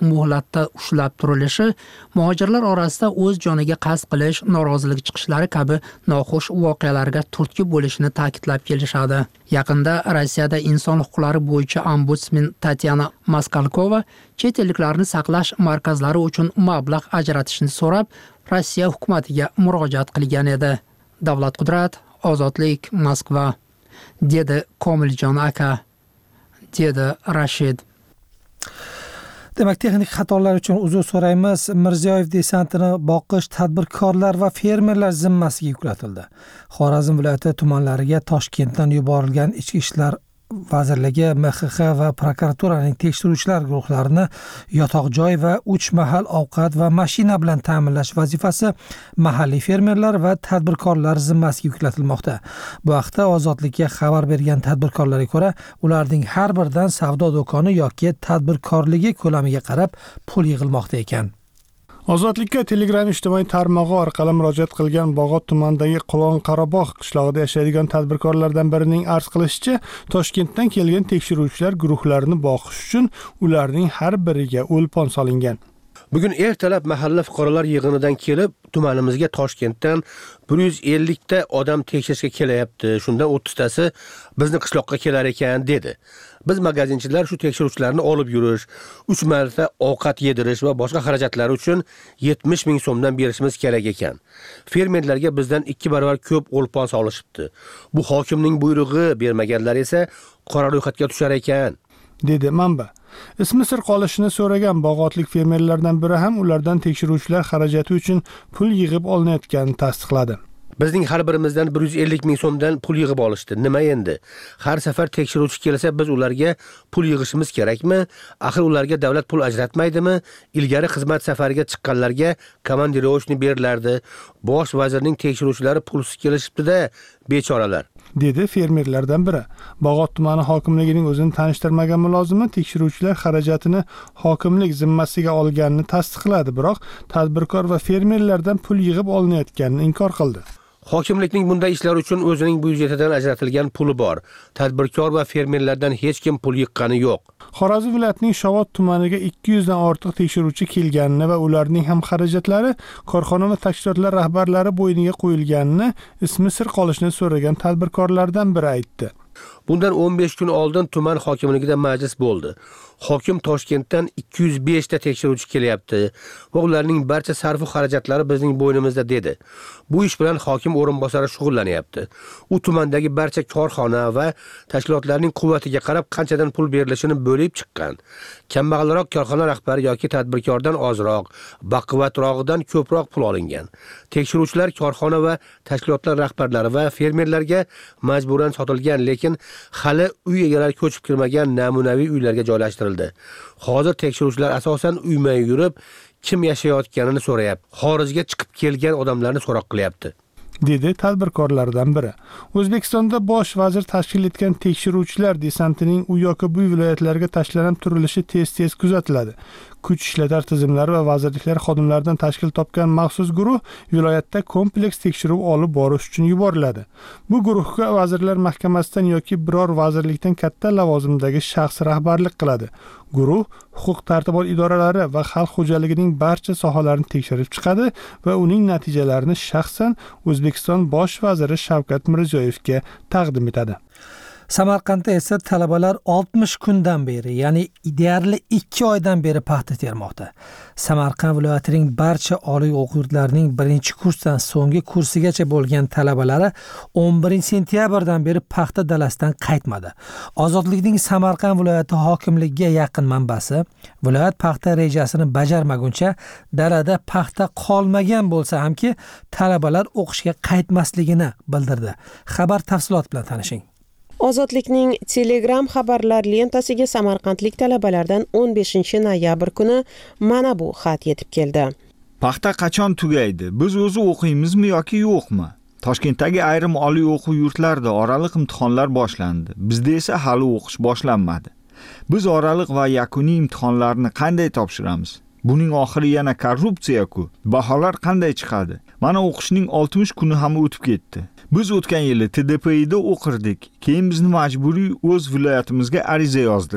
muhlatda ushlab turilishi, muhojirlar orasida o'z joniga qasd qilish, norozilik chiqishlari kabi noxush voqealarga turtki bo'lishini ta'kidlab kelishadi. Yaqinda Rossiyada inson huquqlari bo'yicha ombudsman Tatyana Maskalkova chet elliklarni saqlash markazlari uchun mablag' ajratishni so'rab, Rossiya hukumatiga murojaat qilgan edi. Davlat Qudrat, Ozodlik, Moskva, dedi Komiljon aka, dedi Rashid. Demak, texnik xatolar uchun uzr so'raymiz. Mirziyoyev desantini boqish tadbirkorlar va fermerlar zimmasiga yuklatildi. Xorazm viloyati tumanlariga Toshkentdan yuborilgan Ichki ishlar vazirligi, M X X va prokuraturaning tekshiruvchilar guruhlarini yotoq joy va uch mahal ovqat va mashina bilan ta'minlash vazifasi mahalliy fermerlar va tadbirkorlar zimmasiga yuklatilmoqda. Bu haqda Ozodlikka xabar bergan tadbirkorlarga ko'ra, ularning har biridan savdo do'koni yoki tadbirkorligi ko'lamiga qarab pul yig'ilmoqda ekan. Ozodlikka Telegram ijtimoiy tarmog'i orqali murojaat qilgan Bog'ot tumanidagi Qulon Qarabog' qishlog'ida yashaydigan tadbirkorlardan birining arz qilishicha, Toshkentdan kelgan tekshiruvchilar guruhlarini boqish uchun ularning har biriga o'lpon solingan. Bugun ertalab mahalla fuqarolar yig'inidan kelib, tumanimizga Toshkentdan bir yuz ellik ta odam tekshirishga kelyapti. Shundan o'ttiz tasi bizni qishloqqa kelar ekan dedi. Biz magazinchilar shu tekshiruvchilarni olib yurish, uch marta ovqat yedirish va boshqa xarajatlar uchun yetmish ming so'mdan berishimiz kerak ekan. Fermerlarga bizdan ikki barobar ko'p o'lpon solishibdi. Bu hokimning buyrug'i, bermaganlar esa qora ro'yxatga tushar ekan, dedi manba. Ismi sir qolishini so'ragan bog'otlik fermerlardan biri ham ulardan tekshiruvchilar xarajati uchun pul yig'ib olinayotganini tasdiqladi. Bizning har birimizdan bir yuz ellik ming so'mdan pul yig'ib olishdi. Nima endi? Har safar tekshiruvchi kelsa biz ularga pul yig'ishimiz kerakmi? Axir ularga davlat pul ajratmaydimi? Ilgari xizmat safariga chiqqanlarga komandirovkani berlardi. Bosh vazirning tekshiruvchilari pulsiz kelishibdi-da, bechoralar, dedi fermerlardan biri. Bog'ot tumani hokimligining o'zini tanishtirmagan mulozimi tekshiruvchilar xarajatini hokimlik zimmasiga olganini tasdiqladi, biroq tadbirkor va fermerlardan pul yig'ib olinayotganini inkor qildi. Hokimlikning bunday ishlar uchun o'zining byudjetidan ajratilgan puli bor. Tadbirkor va fermerlardan hech kim pul yiqqani yo'q. Xorazm viloyatining Shovot tumaniga ikki yuz dan ortiq tekshiruvchi kelganini va ularning ham xarajatlari korxona va tashkilotlar rahbarlari bo'yniga qo'yilganini ismi sir qolishini so'ragan tadbirkorlardan biri aytdi. Bundan o'n besh kun oldin tuman hokimligida majlis bo'ldi. Hokim Toshkentdan ikki yuz besh ta tekshiruvchi kelyapti va ularning barcha sarf xarajatlari bizning bo'ynimizda dedi. Bu ish bilan hokim o'rinbosari shug'ullanyapti. U tumandagi barcha korxona va tashkilotlarning quvvatiga qarab qanchadan pul berilishini bo'lib chiqqan. Kambag'alroq korxona rahbari yoki tadbirkordan ozroq, baquvvatrog'idan ko'proq pul olingan. Tekshiruvchilar korxona va tashkilotlar rahbarlari va fermerlarga majburan sotilgan, lekin hali uy egalari ko'chib kirmagan namunaviy uylarga joylashtirildi. Hozir tekshiruvchilar asosan uymay yurib, kim yashayotganini so'rayapti. Xorijga chiqib kelgan odamlarni so'roq qilyapti, dedi tadbirkorlardan biri. O'zbekistonda bosh vazir tashkil etgan tekshiruvchilar desantining u yoki bu viloyatlarga tashlanib turilishi tez-tez kuzatiladi. Kuch ishlatar tizimlari va vazirliklar xodimlaridan tashkil topgan maxsus guruh viloyatda kompleks tekshiruv olib borish uchun yuboriladi. Bu guruhga vazirlar mahkamasidan yoki biror vazirlikdan katta lavozimdagi shaxs rahbarlik qiladi. Guruh huquq tartibot idoralari va xalq xo'jaligining barcha sohalarini tekshirib chiqadi va uning natijalarini shaxsan O'zbekiston bosh vaziri Shavkat Mirziyoyevga taqdim etadi. Samarqandda esa talabalar oltmish kundan beri, ya'ni deyarli ikki oydan beri paxta termoqda. Samarqand viloyatining barcha oliy o'quv yurtlarining birinchi kursdan so'nggi kursigacha bo'lgan talabalari o'n birinchi sentyabrdan beri paxta dalasidan qaytmadi. Ozodlikning Samarqand viloyati hokimligiga yaqin manbasi viloyat paxta rejasini bajarmaguncha dalada paxta qolmagan bo'lsa hamki talabalar o'qishga qaytmasligini bildirdi. Xabar tafsilot bilan tanishing. Ozodlikning Telegram xabarlar lentasiga samarqandlik talabalardan o'n beshinchi noyabr kuni mana bu xat yetib keldi. Paxta qachon tugaydi? Biz o'zi o'qiymizmi yoki yo'qmi? Toshkentdagi ayrim oliy o'quv yurtlarida oraliq imtihonlar boshlandi. Bizda esa hali o'qish boshlanmadi. Biz oraliq va yakuniy imtihonlarni qanday topshiramiz? Buning oxiri yana korrupsiya-ku. Baholar qanday chiqadi? Mana o'qishning oltmish kuni ham o'tib ketdi. Biz o'tgan yili T D P I da o'qirdik. Keyin bizni majburiy o'z viloyatimizga ariza yozdirdi.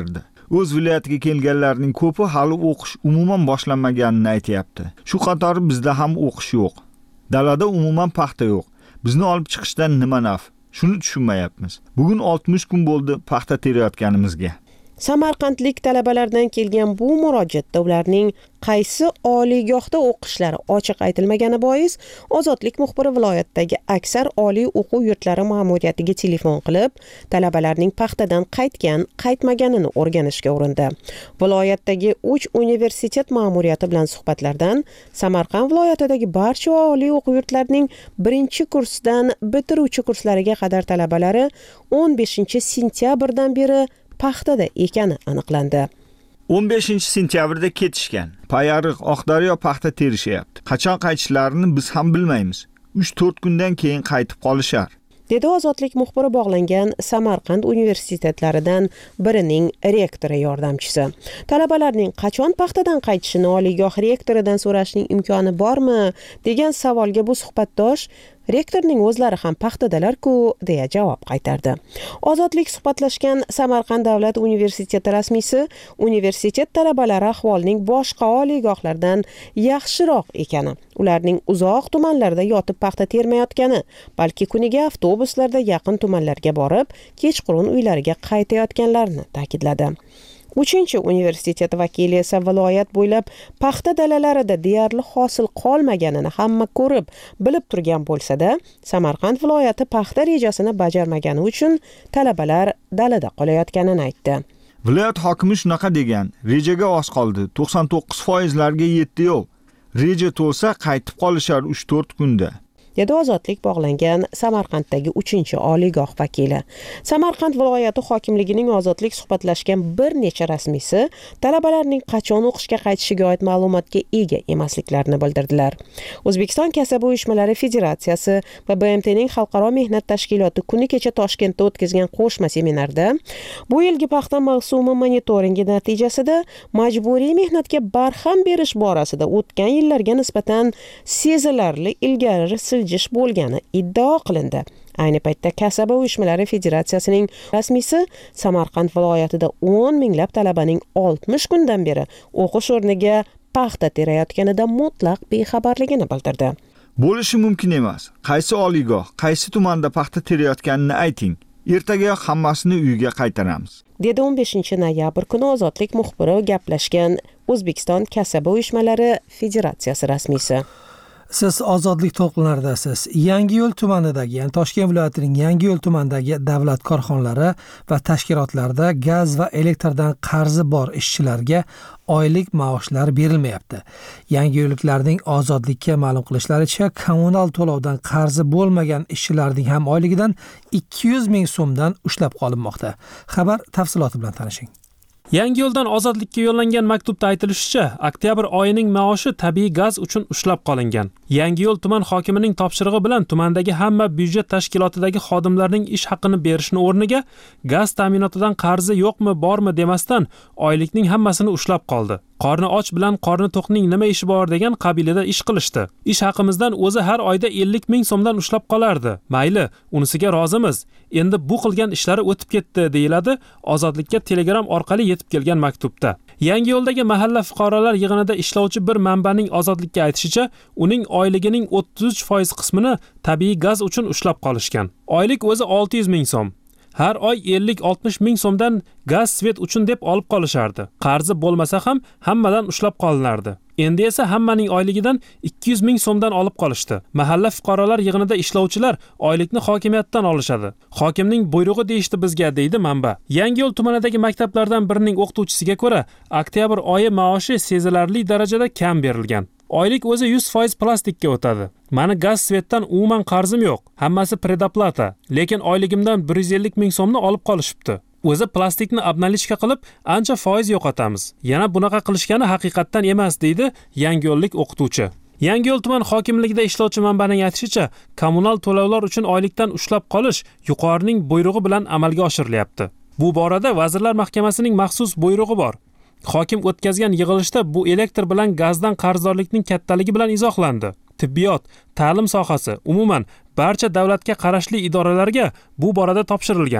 O'z viloyatiga kelganlarning ko'pi hali o'qish umuman boshlanmaganini aytayapti. Shu qatori bizda ham o'qish yo'q. Dalada umuman paxta yo'q. Bizni olib chiqishdan nima naf? Shuni tushunmayapmiz. Bugun oltmish kun bo'ldi paxta terayotganimizga. Samarqandlik talabalardan kelgan bu murojaatda ularning qaysi oliygohda o'qishlari ochiq aytilmagani bois Ozodlik muxbiri viloyatdagi aksar oliy o'quv yurtlari ma'muriyatiga telefon qilib, talabalarning paxtadan qaytgan, qaytmaganini o'rganishga urindi. Viloyatdagi uch universitet ma'muriyati bilan suhbatlardan Samarqand viloyatidagi barcha oliy o'quv yurtlarining birinchi kursdan bitiruvchi kurslariga qadar talabalari o'n beshinchi sentyabrdan beri paxtada ekani aniqlandi. o'n beshinchi sentyabrda ketishgan. Payariq, Oqdaryo paxta terishyapti. Qachon qaytishlarini biz ham bilmaymiz. uch to'rt kundan keyin qaytib qolishar. Dedi Ozodlik muxbiri bog'langan Samarqand universitetlaridan birining rektori yordamchisi. Talabalarning qachon paxtadan qaytishini oliygoh rektoridan so'rashning imkoni bormi degan savolga bu suhbatdosh rektorning o'zlari ham paxtadalar-ku deya javob qaytardi. Ozodlik suhbatlashgan Samarqand davlat universiteti rasmiysi universitet talabalari ahvolining boshqa oliygohlardan yaxshiroq ekani, ularning uzoq tumanlarda yotib paxta termayotgani, balki kuniga avtobuslarda yaqin tumanlarga borib, kechqurun uylariga qaytayotganlarini ta'kidladi. uchinchi universitet vakili esa viloyat bo'ylab paxta dalalarida deyarli hosil qolmaganini hamma ko'rib, bilib turgan bo'lsa-da, Samarqand viloyati paxta rejasini bajarmagani uchun talabalar dalada qolayotganini aytdi. Viloyat hokimi shunaqa degan, rejaga oz qoldi, to'qson to'qqiz foiz larga yetdi-yu. Reja to'lsa qaytib qolishar uch to'rt kunda. Dedi Ozodlik bog'langan Samarqanddagi uchinchi oliygoh vakili. Samarqand viloyati hokimligining Ozodlik suhbatlashgan bir necha rasmiysi talabalarning qachon o'qishga qaytishiga oid ma'lumotga ega emasliklarini bildirdilar. O'zbekiston kasaba uyushmalari federatsiyasi va B M T'ning xalqaro mehnat tashkiloti kuni kecha Toshkentda o'tkazgan qo'shma seminarda bu yilgi paxta mavsumi monitoringi natijasida majburiy mehnatga barham berish borasida o'tgan yillarga nisbatan sezilarli ilgari jish bo'lgani iddao qilindi. Ayni paytda kasaba uyushmalari federatsiyasining rasmiysi Samarqand viloyatida o'n minglab talabaning oltmish kundan beri o'qish o'rniga paxta terayotganidan mutlaq bexabarligini bildirdi. Bo'lishi mumkin emas. Qaysi oliygoh, qaysi tumanda paxta terayotganini ayting. Ertaga hammasini uyiga qaytaramiz. Dedi o'n beshinchi noyabr kuni Ozodlik muxbiri gaplashgan O'zbekiston kasaba uyushmalari federatsiyasi rasmiysi. Siz Ozodlik to'lqinlaridasiz. Yangiyo'l tumanidagi, ya'ni Toshkent viloyatining Yangiyo'l tumanidagi davlat korxonalari va tashkilotlarida gaz va elektrdan qarzi bor ishchilarga oylik maoshlar berilmayapti. Yangiyo'lliklarning Ozodlikka ma'lum qilishlaricha, kommunal to'lovdan qarzi bo'lmagan ishchilarning ham oyligidan ikki yuz ming so'mdan ushlab qolinmoqda. Xabar tafsiloti bilan tanishing. Yangiyo'ldan Ozodlikka yo'llangan maktubda aytilishicha, oktyabr oyining maoshi tabiiy gaz uchun ushlab qolingan. Yangiyo'l tuman hokimining topshirig'i bilan tumandagi hamma byudjet tashkilotidagi xodimlarning ish haqini berishni o'rniga gaz ta'minotidan qarzi yo'qmi, bormi demasdan oylikning hammasini ushlab qoldi. Qorni och bilan qorni to'qning nima ishi bor degan qabilida ish qilishdi. Ish haqimizdan o'zi har oyda ellik ming so'mdan ushlab qolardi. Mayli, unisiga rozimiz. Endi bu qilgan ishlari o'tib ketdi, deyiladi Ozodlikka Telegram orqali yetib kelgan maktubda. Yangiyo'ldagi mahalla fuqarolar yig'inida ishlovchi bir manbaning Ozodlikka aytishicha, uning oyligining o'ttiz uch foiz qismini tabiiy gaz uchun ushlab qolishgan. Oylik o'zi olti yuz ming so'm. Har oy ellik oltmish ming so'mdan gaz svet uchun deb olib qolishardi. Qarzi bo'lmasa ham hammadan ushlab qolinardi. Endi esa hammaning oyligidan ikki yuz ming so'mdan olib qolishdi. Mahalla fuqarolar yig'inida ishlovchilar oylikni hokimiyatdan olishadi. Hokimning buyrug'i deyishdi bizga, deydi manba. Yangiyo'l tumanidagi maktablardan birining o'qituvchisiga ko'ra, oktyabr oyi maoshi sezilarli darajada kam berilgan. Oylik o'zi yuz foiz plastikka o'tadi. Mani gaz svetdan umuman qarzim yo'q. Hammasi predoplata. Lekin oyligimdan bir yuz ellik ming so'mni olib qolishibdi. O'zi plastikni obnalishka qilib ancha foiz yo'qotamiz. Yana bunaqa qilishgani haqiqatdan emas, deydi Yangiyo'llik o'qituvchi. Yangiyo'l tuman hokimligida ishlovchi manbaning aytishicha, kommunal to'lovlar uchun oylikdan ushlab qolish yuqorining buyrug'i bilan amalga oshirilyapti. Bu borada Vazirlar Mahkamasining maxsus buyrug'i bor. Hokim o'tkazgan yig'ilishda bu elektr bilan gazdan qarzdorlikning kattaligi bilan izohlandi. Tibbiyot, ta'lim sohasi, umuman barcha davlatga qarashli idoralarga bu borada topshirilgan.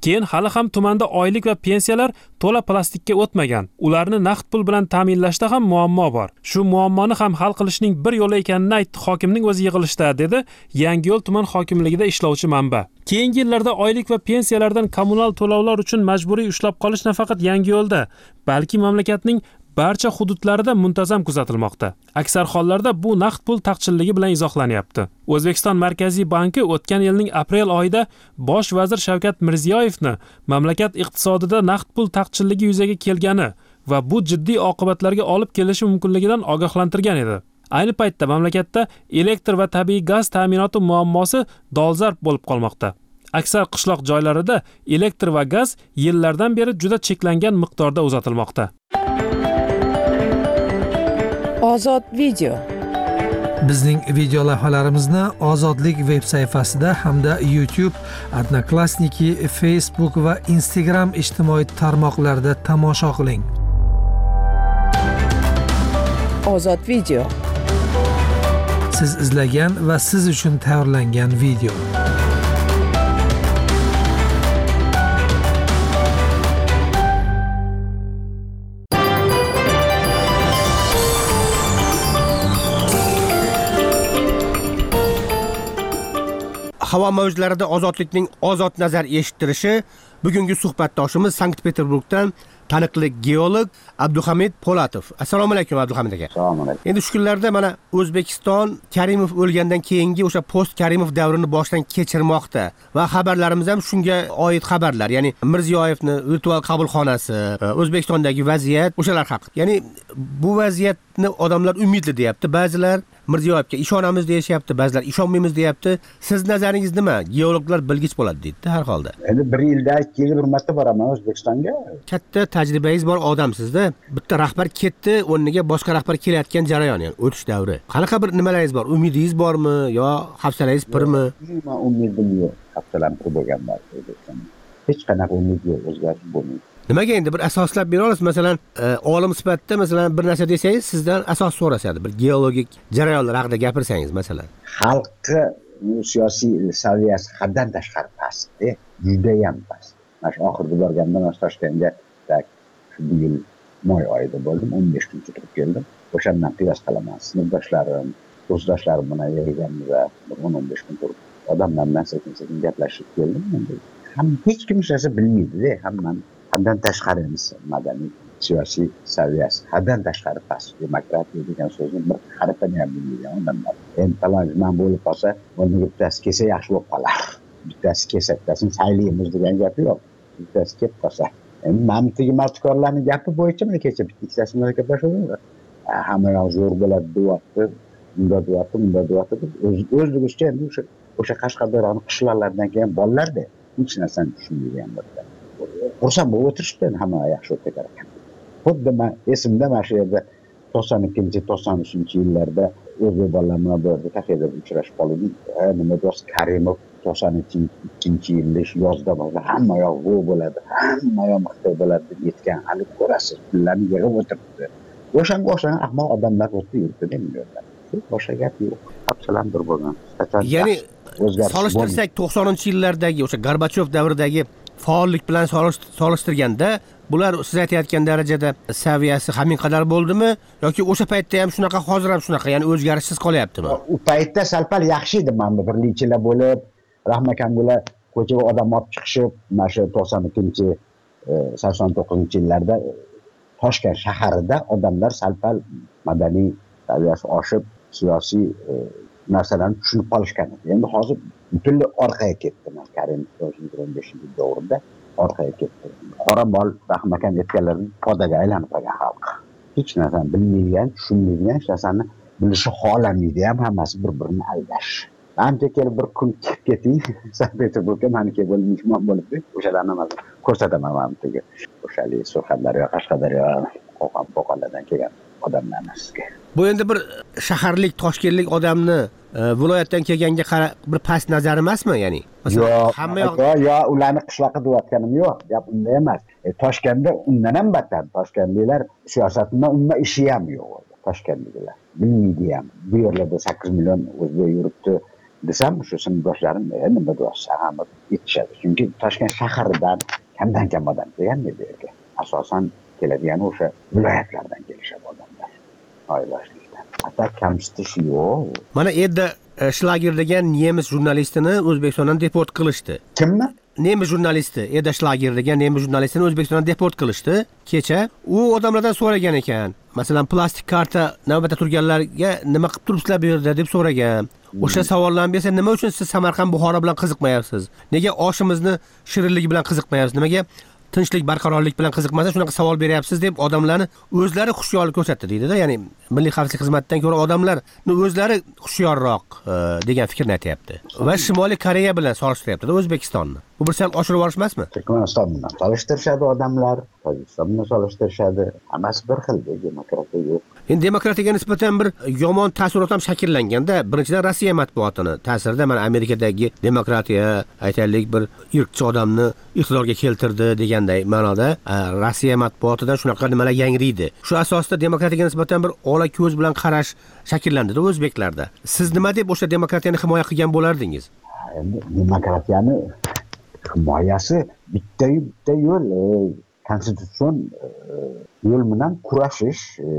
Keyin hali ham tumanda oylik va pensiyalar to'la plastikka o'tmagan. Ularni naqd pul bilan ta'minlashda ham muammo bor. Shu muammoni ham hal qilishning bir yo'li ekanini aytdi hokimning o'zi yig'ilishda, dedi Yangiyo'l tuman hokimligida ishlovchi manba. Keyingi yillarda oylik va pensiyalardan kommunal to'lovlar uchun majburiy ushlab qolish nafaqat Yangiyo'lda, balki mamlakatning barcha hududlarida muntazam kuzatilmoqda. Aksar hollarda bu naqd pul taqchilligi bilan izohlanyapti. O'zbekiston Markaziy banki o'tgan yilning aprel oyida bosh vazir Shavkat Mirziyoyevni mamlakat iqtisodida naqd pul taqchilligi yuzaga kelgani va bu jiddiy oqibatlarga olib kelishi mumkinligidan ogohlantirgan edi. Ayni paytda mamlakatda elektr va tabiiy gaz ta'minoti muammosi dolzarb bo'lib qolmoqda. Aksar qishloq joylarida elektr va gaz yillardan beri juda cheklangan miqdorda uzatilmoqda. Ozod video. Bizning video lavhalarimizni Ozodlik veb sayfasida hamda YouTube, Odnoklassniki, Facebook va Instagram ijtimoiy tarmoqlarida tomosha qiling. Ozod video. Siz izlagan va siz uchun tayyorlangan video. Havo mavjlarida ozodlikning ozod nazar eshittirishi. Bugungi suhbatdoshimiz Sankt-Peterburgdan taniqli geolog Abduhamid Po'latov. Assalomu alaykum Abduhamid aka. Assalomu alaykum. Endi shu kunlarda mana O'zbekiston Karimov o'lgandan keyingi o'sha post Karimov davrini boshdan kechirmoqda va xabarlarimiz ham shunga oid xabarlar, ya'ni Mirziyoyevni virtual qabulxonasi, O'zbekistondagi vaziyat, o'shalar haqida. Ya'ni bu vaziyatni odamlar umidli deyapti, ba'zilar Mirziyoyevga ishonamiz deyapti, ba'zilar ishonmaymiz deyapti. Siz nazaringiz nima? Geologlar bilgich bo'ladi deydi har holda. Endi bir yilda ikki yil bir marta boraman O'zbekistonga. Katta tajribangiz bor odamsizda. Bitta rahbar ketdi, o'rniga boshqa rahbar kelayotgan jarayon, ya'ni o'tish davri. Qanaqa bir nimalaringiz bor? Umidingiz bormi yo hafsalangiz pirmi? Men umidim yo'q. Hafsalam pir bo'lganman O'zbekistonda. Hech qanaqa umid yo'q, o'zgarish bo'lmaydi. Nimaga endi bir asoslab bera olasiz? Masalan, olim sifatida masalan bir narsa desangiz, sizdan asos so'rashadi. Bir geologik jarayonlar haqida gapirsangiz masalan. Xalqi siyosiy saviyasi haddan tashqari past, juda ham past. Mana shu oxirgi borganda men Toshkentga shu yil may oyida bo'ldim, o'n besh kun turib keldim. O'shandan qiyos qilaman. Sinfdoshlarim, kursdoshlarim bilan yig'ilganmiz va o'n o'n besh kun turib odamlar bilan sekin-sekin gaplashib keldim. Endi ham hech kim hech narsa bilmaydi-da, hammani haddan tashqari emas, madaniy siyosiy saviyasi haddan tashqari past. Demokratiya degan so'zni bir harfini ham bilmaydigan odamlar. Endi talonchiman bo'lib qolsa, buni bittasi kelsa yaxshi bo'lib qolar. Bittasi kelsa, bittasini saylaymiz degan gap yo'q. Bittasi kelib qolsa. Endi mamtigi martkorlarning gapi bo'yicha men kecha bitta ikkitasini gaplashdim. Hamma yoq zo'r bo'ladi deyapti, unda deyapti, unda deyapti. O'zbekistonda endi o'sha o'sha Qashqadaryoning qishloqlaridan kelgan bolalarda hech narsani tushunmaydigan bo'ladi. Xursand bo'lib o'tirishdi, hamma yaxshi o'tib ketar ekan. Xuddi men esimda mana shu yerda to'qson ikkinchi to'qson uchinchi yillarda o'zbek bolalar bilan bu yerda kafeda uchrashib qoldik. Nima do'st Karimov to'qson ikkinchi yilda yozda hamma yoq bu bo'ladi, hamma yoq maqtay bo'ladi deb aytgan, hali ko'rasiz, pullarni yig'ib o'tiribdi. O'shanga o'xshagan ahmoq odamlar o'tib yuribdi deb o'ylayman. Boshqa gap yo'q. Hafsalam bir bo'lgan. Ya'ni solishtirsak to'qsoninchi yillardagi o'sha Gorbachov davridagi faollik bilan solishtirganda bular siz aytayotgan darajada saviyasi hamin qadar bo'ldimi yoki o'sha paytda ham shunaqa, hozir ham shunaqa, ya'ni o'zgarishsiz qolyaptimi? U paytda sal-pal yaxshi edi, mana bir lichilar bo'lib, rahmakamgular ko'chaga odam olib chiqishib, mana shu to'qson ikkinchi sakson to'qqizinchi yillarda Toshkent shaharida odamlar sal-pal madaniy saviyasi oshib, siyosiy narsalarni tushunib qolishgan edi. Endi hozir butunlay orqaga ketdi. Men Karimov o'n beshinchi davrda orqaga ketdi. Qora mol rahmakam aytganlarini podaga aylanib qolgan xalq. Hech narsani bilmaydigan, tushunmaydigan, hech narsani bilishi xohlamaydi ham, hammasi bir-birini aldash. Ancha kelib bir kun chiqib keting, Sankt-Peterburgga meniki bo'lib mehmon bo'lib, o'shalarni ko'rsataman menga. O'shalik Surxondaryo, Qashqadaryo, Qo'qon, Qo'qonlardan kelgan odamlarni sizga. Bu endi bir shaharlik, toshkentlik odamni viloyatdan kelganga bir past nazar emasmi, ya'ni? Yo'q, hamma yo'q, yo ularni qishloqqa deyotganim yo'q, gap unda emas. Toshkentda undan ham battar. Toshkentliklar siyosatdan umuman ishi ham yo'q. Toshkentliklar bilmaydi ham. Bu yerlarda sakkiz million o'zbek yuribdi, desam shu sinfdoshlarim nima deyapsiz ham aytishadi. Chunki Toshkent shahridan kamdan kam odam kelganda bu yerga. Asosan keladigan o'sha viloyatlardan kelishadi odamlar. Oilashlikdan. Hatta kamsitish yo'q. Mana Edda Schlager degan nemis jurnalistini O'zbekistondan deport qilishdi. Kimni? Nemis jurnalisti Edda Schlager degan nemis jurnalistini O'zbekistondan deport qilishdi kecha. U odamlardan so'ragan ekan. Masalan, plastik karta navbatda turganlarga nima qilib turibsizlar bu yerda deb so'ragan. O'sha savollarni bersa, nima uchun siz Samarqand Buxoro bilan qiziqmayapsiz? Nega oshimizni shirinligi bilan qiziqmayapsiz? Nimaga tinchlik, barqarorlik bilan qiziqmasa shunaqa savol beryapsiz deb odamlarni o'zlari hushyorlik ko'rsatdi deydi-da. Ya'ni Milliy xavfsizlik xizmatidan ko'ra odamlarni o'zlari hushyorroq degan fikrni aytayapti. Va Shimoliy Koreya bilan solishtiryapti-da O'zbekistonni. Bu bir sal oshirib olishmasmi? Turkmaniston bilan solishtirishadi odamlar, Tojikiston bilan solishtirishadi. Hammasi bir xil, demokratiya yo'q. Endi demokratiyaga nisbatan bir yomon taassurot ham shakllanganda, birinchidan Rossiya matbuotini ta'sirida mana Amerikadagi demokratiya, aytaylik bir irqchi odamni iqtidorga keltirdi deganday ma'noda Rossiya matbuotidan shunaqa nimalar yangriydi. Shu asosda demokratiyaga nisbatan bir ola ko'z bilan qarash shakllandi-da o'zbeklarda. Siz nima deb o'sha demokratiyani himoya qilgan bo'lardingiz? Endi demokratiyani himoyasi bitta bitta yo'l, konstitutsion yo'l bilan kurashish,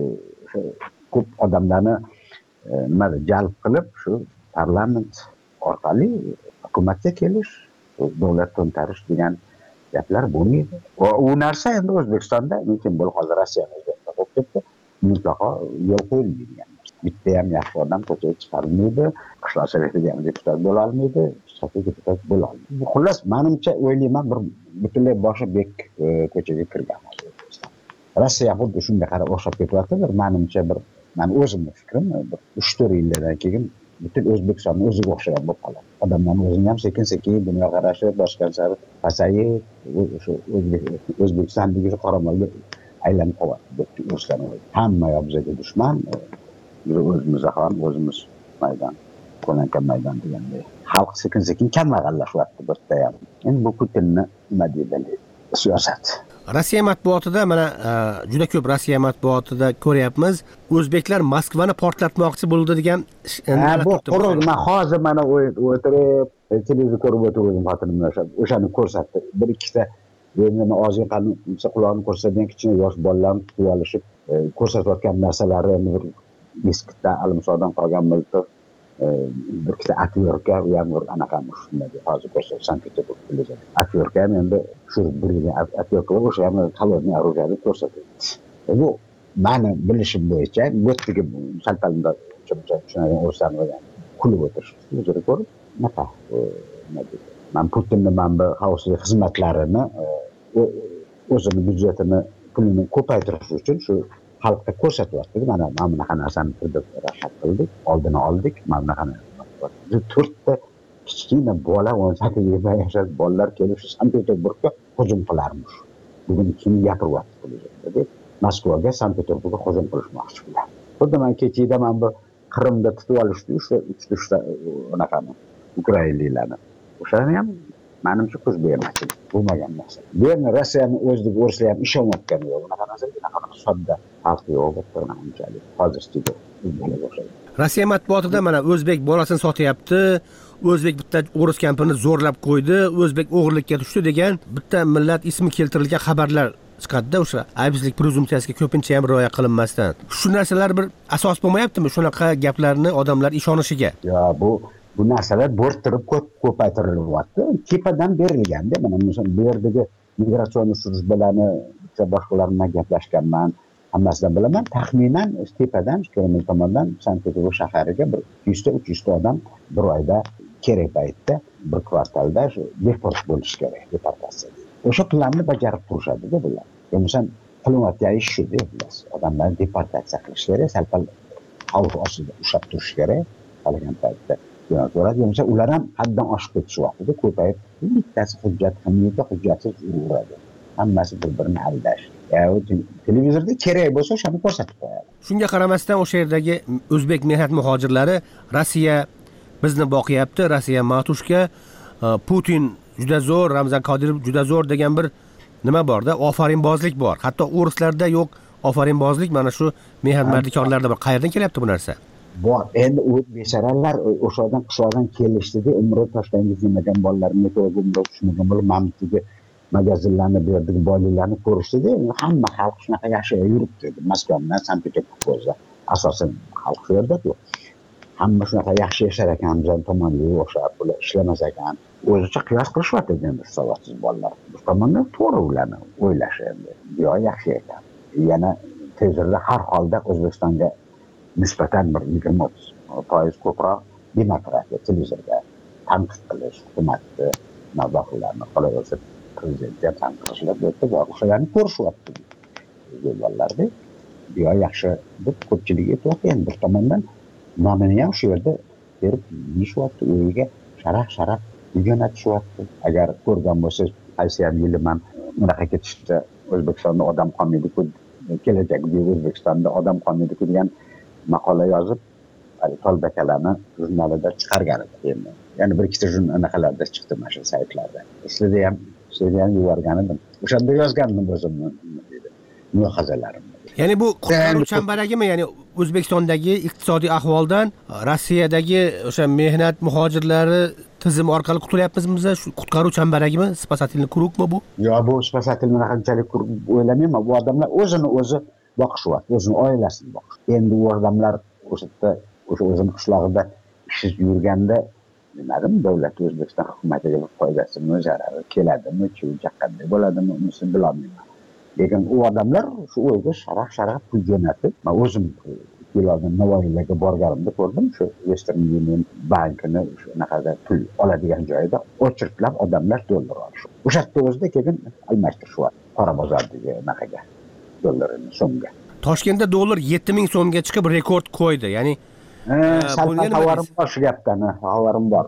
ko'p odamlarni nima jalb qilib shu parlament orqali hukumatga kelish, davlat to'ntarish degan gaplar bo'lmaydi. Va u narsa endi O'zbekistonda mumkin bo'lib hozir Rossiyada bo'lib ketdi. Mutlaqo yo'l qo'yilmaydi. Bitta ham yaxshi odam ko'chaga chiqarilmaydi, qishloq sovetida ham deputat bo'la olmaydi, shtatga deputat bo'la olmaydi. Xullas, menimcha o'ylayman bir butunlay boshi bek ko'chaga kirgan. Rossiya xuddi shunga qarab o'xshab ketyapti. Bir menimcha bir men o'zimning fikrim, bir uch to'rt yildan keyin butun O'zbekistonni o'ziga o'xshagan bo'lib qoladi. Odamlarning o'zini ham sekin-sekin dunyoqarashi boshqa sari pasayib, o'sha O'zbekistondagi shu qoramolga aylanib qolyapti. O'zlari hamma yoq bizga dushman, biz o'zimizga ham o'zimiz maydon, qo'lanka maydon deganday. Xalq sekin-sekin kambag'allashyapti bitta ham. Endi bu Putinni nima deydi? Siyosat. Rossiya matbuotida mana juda ko'p Rossiya matbuotida ko'ryapmiz, o'zbeklar Moskvani portlatmoqchi bo'ldi degan. Bu qurur, men hozir mana o'tirib televizor ko'rib o'tirdim, xotinim o'shani ko'rsatdi. Bir ikkita endi og'ziga qancha quloqni ko'rsatgan kichkina yosh bolalarni tutib olishib ko'rsatayotgan narsalarni bir eskidan alimsodan qolgan miltiq, bir ikkita atyorka, u ham bir anaqa shunday hozir ko'rsatib Sankt-Peterburg keladi. Atyorka ham endi shu bir atyorka o'sha ham koloniya orujani ko'rsatadi. Bu meni bilishim bo'yicha bo'tdagi saltalda tushunadigan o'rsanib kulib o'tirish. O'zini ko'rib, nima man Putinni mana bu xavfsizlik xizmatlarini o'zini byudjetini pulini ko'paytirish uchun shu xalqqa ko'rsatyapti. Mana mana bunaqa narsani qilib rashad qildik, oldini oldik, mana bunaqa to'rtta kichkina bola o'n sakkiz yigirma yoshli bolalar kelib shu Sankt-Peterburgga hujum qilarmish. Bugun kim gapiryapti deb Moskvaga, Sankt-Peterburgga hujum qilishmoqchi bular. Xuddi men kechida mana bu Qrimda tutib olishdi, o'sha uchta unaqani ukrainliklarni. O'shani ham menimcha ko'z bermoqchi bo'lmagan narsa. Bu yerni Rossiyani o'zidagi o'rislar ham ishonayotgan yo'q. Bunaqa narsa bunaqa sodda xalq yo'q, unchalik hozircha o'xshaydi. Rossiya matbuotida mana o'zbek bolasini sotyapti, o'zbek bitta o'ris kampirni zo'rlab qo'ydi, o'zbek o'g'irlikka tushdi degan bitta millat ismi keltirilgan xabarlar chiqadi-da, o'sha aybsizlik prezumpsiyasiga ko'pincha ham rioya qilinmasdan. Shu narsalar bir asos bo'lmayaptimi shunaqa gaplarni odamlar ishonishiga? Yo, bu bu narsalar bo'rttirib ko'paytirilyapti. Tepadan berilganda, mana masalan bu yerdagi migratsion slujbalarni boshqalar bilan gaplashganman, hammasidan bilaman. Taxminan tepadan, Kreml tomonidan Sankt-Peterburg shahariga bir yuz ta uch yuz ta odam bir oyda kerak paytda bir kvartalda shu deport bo'lishi kerak, deportatsiya. O'sha planni bajarib turishadi-da bular. Masalan, qilinayotgan ish shu deb bilasiz. Odamlarni deportatsiya qilish kerak, salqin xavf ostida ushlab turish kerak. Qolgan paytda yo'qoladi. Masalan, ular ham haddan oshib ketishyapti, ko'payib, bittasi hujjat qilmaydi, hujjatsiz uradi. Hammasi bir-birini aldash. Televizorda kerak bo'lsa o'shani ko'rsatib qo'yadi. Shunga qaramasdan o'sha yerdagi o'zbek mehnat muhojirlari Rossiya bizni boqyapti, Rossiya matushka, Putin juda zo'r, Ramzan Qodirov juda zo'r degan bir nima bor-da, ofarinbozlik bor. Hatto o'rislarda yo'q ofarinbozlik, mana shu mehnat mardikorlarda bor. Qayerdan kelyapti bu narsa? bor. Endi u bechoralar o'shadan qishloqdan kelishdi-da, umri Toshkentga kelmagan bolalarni ko'rib, umri tushmagan bo'lib, mamlakatga magazinlarni berdik, bolalarni ko'rishdi-da, hamma xalq shunaqa yashab yuribdi. Moskvadan Sankt-Peterburgga asosan xalq shu yerda-ku. Hamma shunaqa yaxshi yashar ekan, bizning tomonga o'xshab bular ishlamas ekan. O'zicha qiyos qilishyapti endi savodsiz bolalar. Bu tomondan to'g'ri ularni o'ylash endi. Yo yaxshi ekan. Yana tezroq har holda O'zbekistonga nisbatan bir yigirma o'ttiz foiz ko'proq demokratiya televizorga tanqid qilish, hukumatni, navbatlarni qolaversa prezidentga tanqid qilib o'tib, o'shalarni ko'rishyapti. Bolalarda yo yaxshi deb ko'pchilik aytyapti. Endi bir tomondan nomini ham shu yerda berib yeyishyapti, uyiga sharaq-sharaq jo'natishyapti. Agar ko'rgan bo'lsangiz, qaysi ham yili man unaqa ketishda O'zbekistonda odam qolmaydi-ku, kelajakda O'zbekistonda odam qolmaydi-ku degan maqola yozib, Tolbakalarni jurnalida chiqargan edi. Endi yana bir ikkita jurnal anaqalarda chiqdi mana shu saytlarda. Sizda ham, sizda ham yuborgan edim. O'shanda yozgandim o'zimni mulohazalarimni. Ya'ni bu qutqaruv chambaragimi, ya'ni O'zbekistondagi iqtisodiy ahvoldan Rossiyadagi o'sha mehnat muhojirlari tizimi orqali qutulyapmizmi? Shu qutqaruv chambaragimi? Спасательный кругmi bu? Yo'q, bu спасательный qanchalik kruг o'ylamayman. Bu odamlar o'zini o'zi boqishyapti, o'zini oilasini boqish. Endi u odamlar o'sha yerda, o'sha o'zini qishlog'ida ishsiz yurganda, nimadim, davlat O'zbekiston hukumatiga foydasimi, zarari keladimi, chuja qanday bo'ladimi, unisini bilolmayman. Lekin u odamlar shu o'yga sharaq-sharaq pul jo'natib, men o'zim yillardan Navoiylarga borganimda ko'rdim, shu Western Union bankini shunaqada pul oladigan joyda o'chirtlab odamlar dollar olishdi. O'sha yerda o'zida keyin almashtirishyapti qora bozordagi anaqaga, dollarini so'mga. Toshkentda dollar yetti ming so'mga chiqib rekord qo'ydi. Ya'ni bunga xabarim bor shu gapdan, xabarim bor.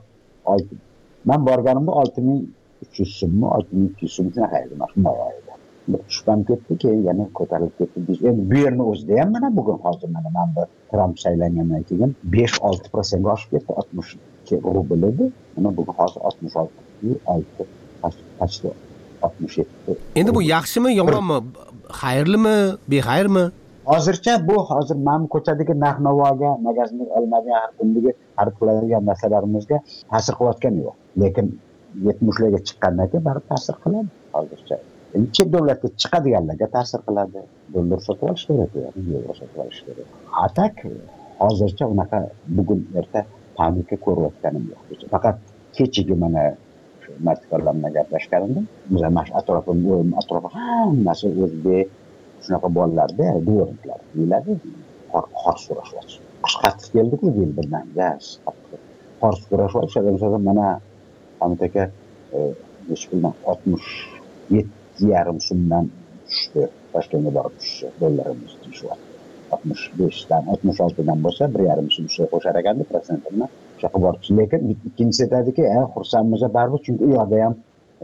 Men borganimda olti ming uch yuz so'mmi, olti ming ikki yuz so'm shunaqa edi mana shu oyda. Tushdan ketdi, keyin yana ko'tarilib ketdi. Biz endi bu yerni o'zida ham mana bugun hozir mana men bu Trump saylangandan keyin besh olti foiz ga oshib ketdi, oltmish ikki rubl edi. Mana bugun hozir oltmish olti, qachdi oltmish yetti. Endi bu yaxshimi, yomonmi? Xayrlimi, bexayrmi? Hozircha bu hozir men ko'chadagi narx-navoga, magazinga olmagan har kundagi har qiladigan narsalarimizga ta'sir qilayotgani yo'q. Lekin yetmishlarga chiqqandan keyin baribir ta'sir qiladi hozircha. Chet davlatga chiqadiganlarga ta'sir qiladi. Dollar sotib olish kerak, yevro sotib olish kerak. Atak hozircha unaqa bugun erta panika ko'rayotganim yo'q. Faqat kechagi mana shu matkallarga gaplashganimda, biz ham atrofim, o'yim atrofi hammasi o'zbek shunaqa bolalarda duvarlar yiladi. Qor so'rashyapti. Qish qattiq keldi-ku yil birdan, gaz qattiq. Qor so'rashyapti, shundan mana Amitaka hech bilmam oltmish yetti yarim so'mdan tushdi. Toshkentga borib tushdi dollarimiz deyishyapti. oltmish beshdan oltmish oltidan bo'lsa bir yarim so'm qo'shar ekanda prosentini shunaqa borib tushdi. Lekin ikkinchisi aytadiki, xursandmiz baribir, chunki u yoqda ham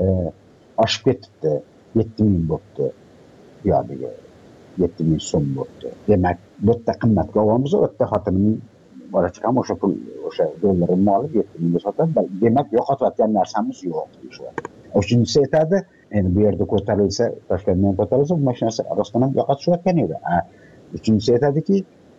oshib ketibdi. yetti ming bo'libdi. Bu yoqdagi yetti ming so'm bo'libdi. Demak, bu yerda qimmatga olamiz, u yerda xotinimning bola chaqam o'sha pul, o'sha dollarimni olib yetti mingga sotadi. Demak, yo'qotayotgan narsamiz yo'q deyishyapti. Uchinchisi aytadi, endi bu yerda ko'tarilsa, Toshkentdan ko'tarilsa, bu mashinasi rostdan ham yo'qotishayotgan edi. Uchinchisi aytadiki,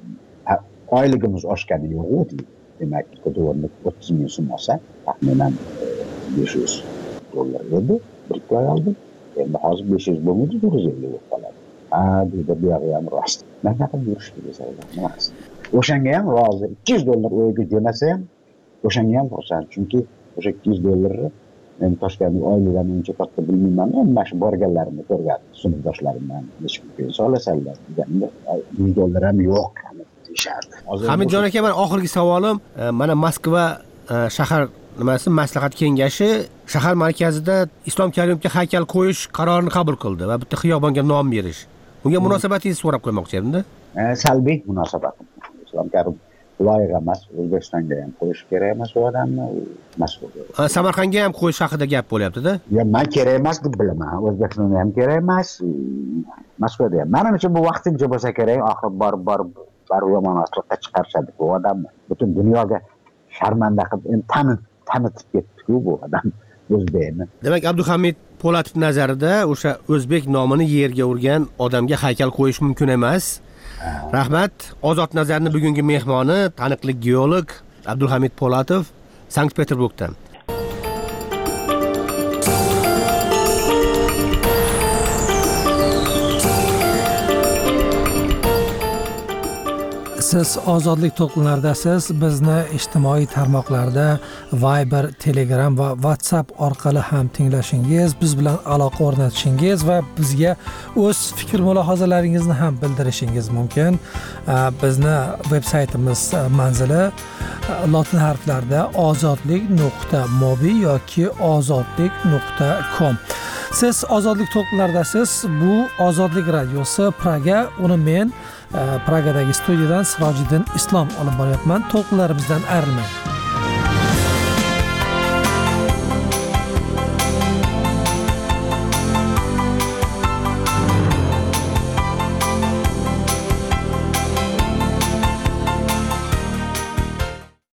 oyligimiz oshgani yo'q deydi. Demak, dollarni o'ttiz ming so'm olsa, taxminan besh yuz dollar edi. Bir ikki oy oldin. Endi hozir besh yuz bo'lmaydi, to'rt yuz ellik bo'lib qoladi. Ha, deydi, bu yog'i ham rost. Men naqad yurishdi desalar, nima qilsin? O'shanga ham rozi. ikki yuz dollar o'yiga jo'nasa ham, o'shanga ham xursand. Chunki o'sha ikki yuz dollarni men Toshkentning oyligidan uncha katta bilmayman. Men mana shu borganlarimni ko'rgan sinfdoshlarimdan necha kun solasanlar deganda yuz dollar ham yo'q deyishardi. Hamidjon aka, men oxirgi savolim, mana Moskva shahar nimasi maslahat kengashi shahar markazida Islom Karimovga haykal qo'yish qarorini qabul qildi va bitta xiyobonga nom berish. Bunga munosabatingizni so'rab qo'ymoqchi edim-da. Salbiy munosabatim. Islom Karimov loyiq emas, O'zbekistonga ham qo'yish kerak emas u odamni, Moskvaga. Samarqandga ham qo'yish haqida gap bo'lyapti-da. Yo'q, men kerak emas deb bilaman. O'zbekistonga ham kerak emas, Moskvada ham. Mening uchun bu vaqtincha bo'lsa kerak, oxir borib borib baribir yomonlikqa chiqarishadi bu odamni. Butun dunyoga sharmanda qilib tanit tanitib ketdi-ku bu odam o'zbekni. Demak, Abduhamid Po'latov nazarida o'sha o'zbek nomini yerga urgan odamga haykal qo'yish mumkin emas. Rahmat. Ozod Nazarning bugungi mehmoni taniqli geolog Abdulhamid Po'latov Sankt-Peterburgdan. Siz ozodlik to'lqinlaridasiz. Bizni ijtimoiy tarmoqlarda Viber, Telegram va WhatsApp orqali ham tinglashingiz, biz bilan aloqa o'rnatishingiz va bizga o'z fikr mulohazalaringizni ham bildirishingiz mumkin. Bizni veb-saytimiz manzili lotin harflarida ozodlik nuqta mobi yoki ozodlik nuqta com. Siz ozodlik to'lqinlaridasiz. Bu Ozodlik radiosi Praga. Uni men Pragadagi studiyadan Sirojiddin Islom olib boryapman. To'lqinlarimizdan ayrilmang.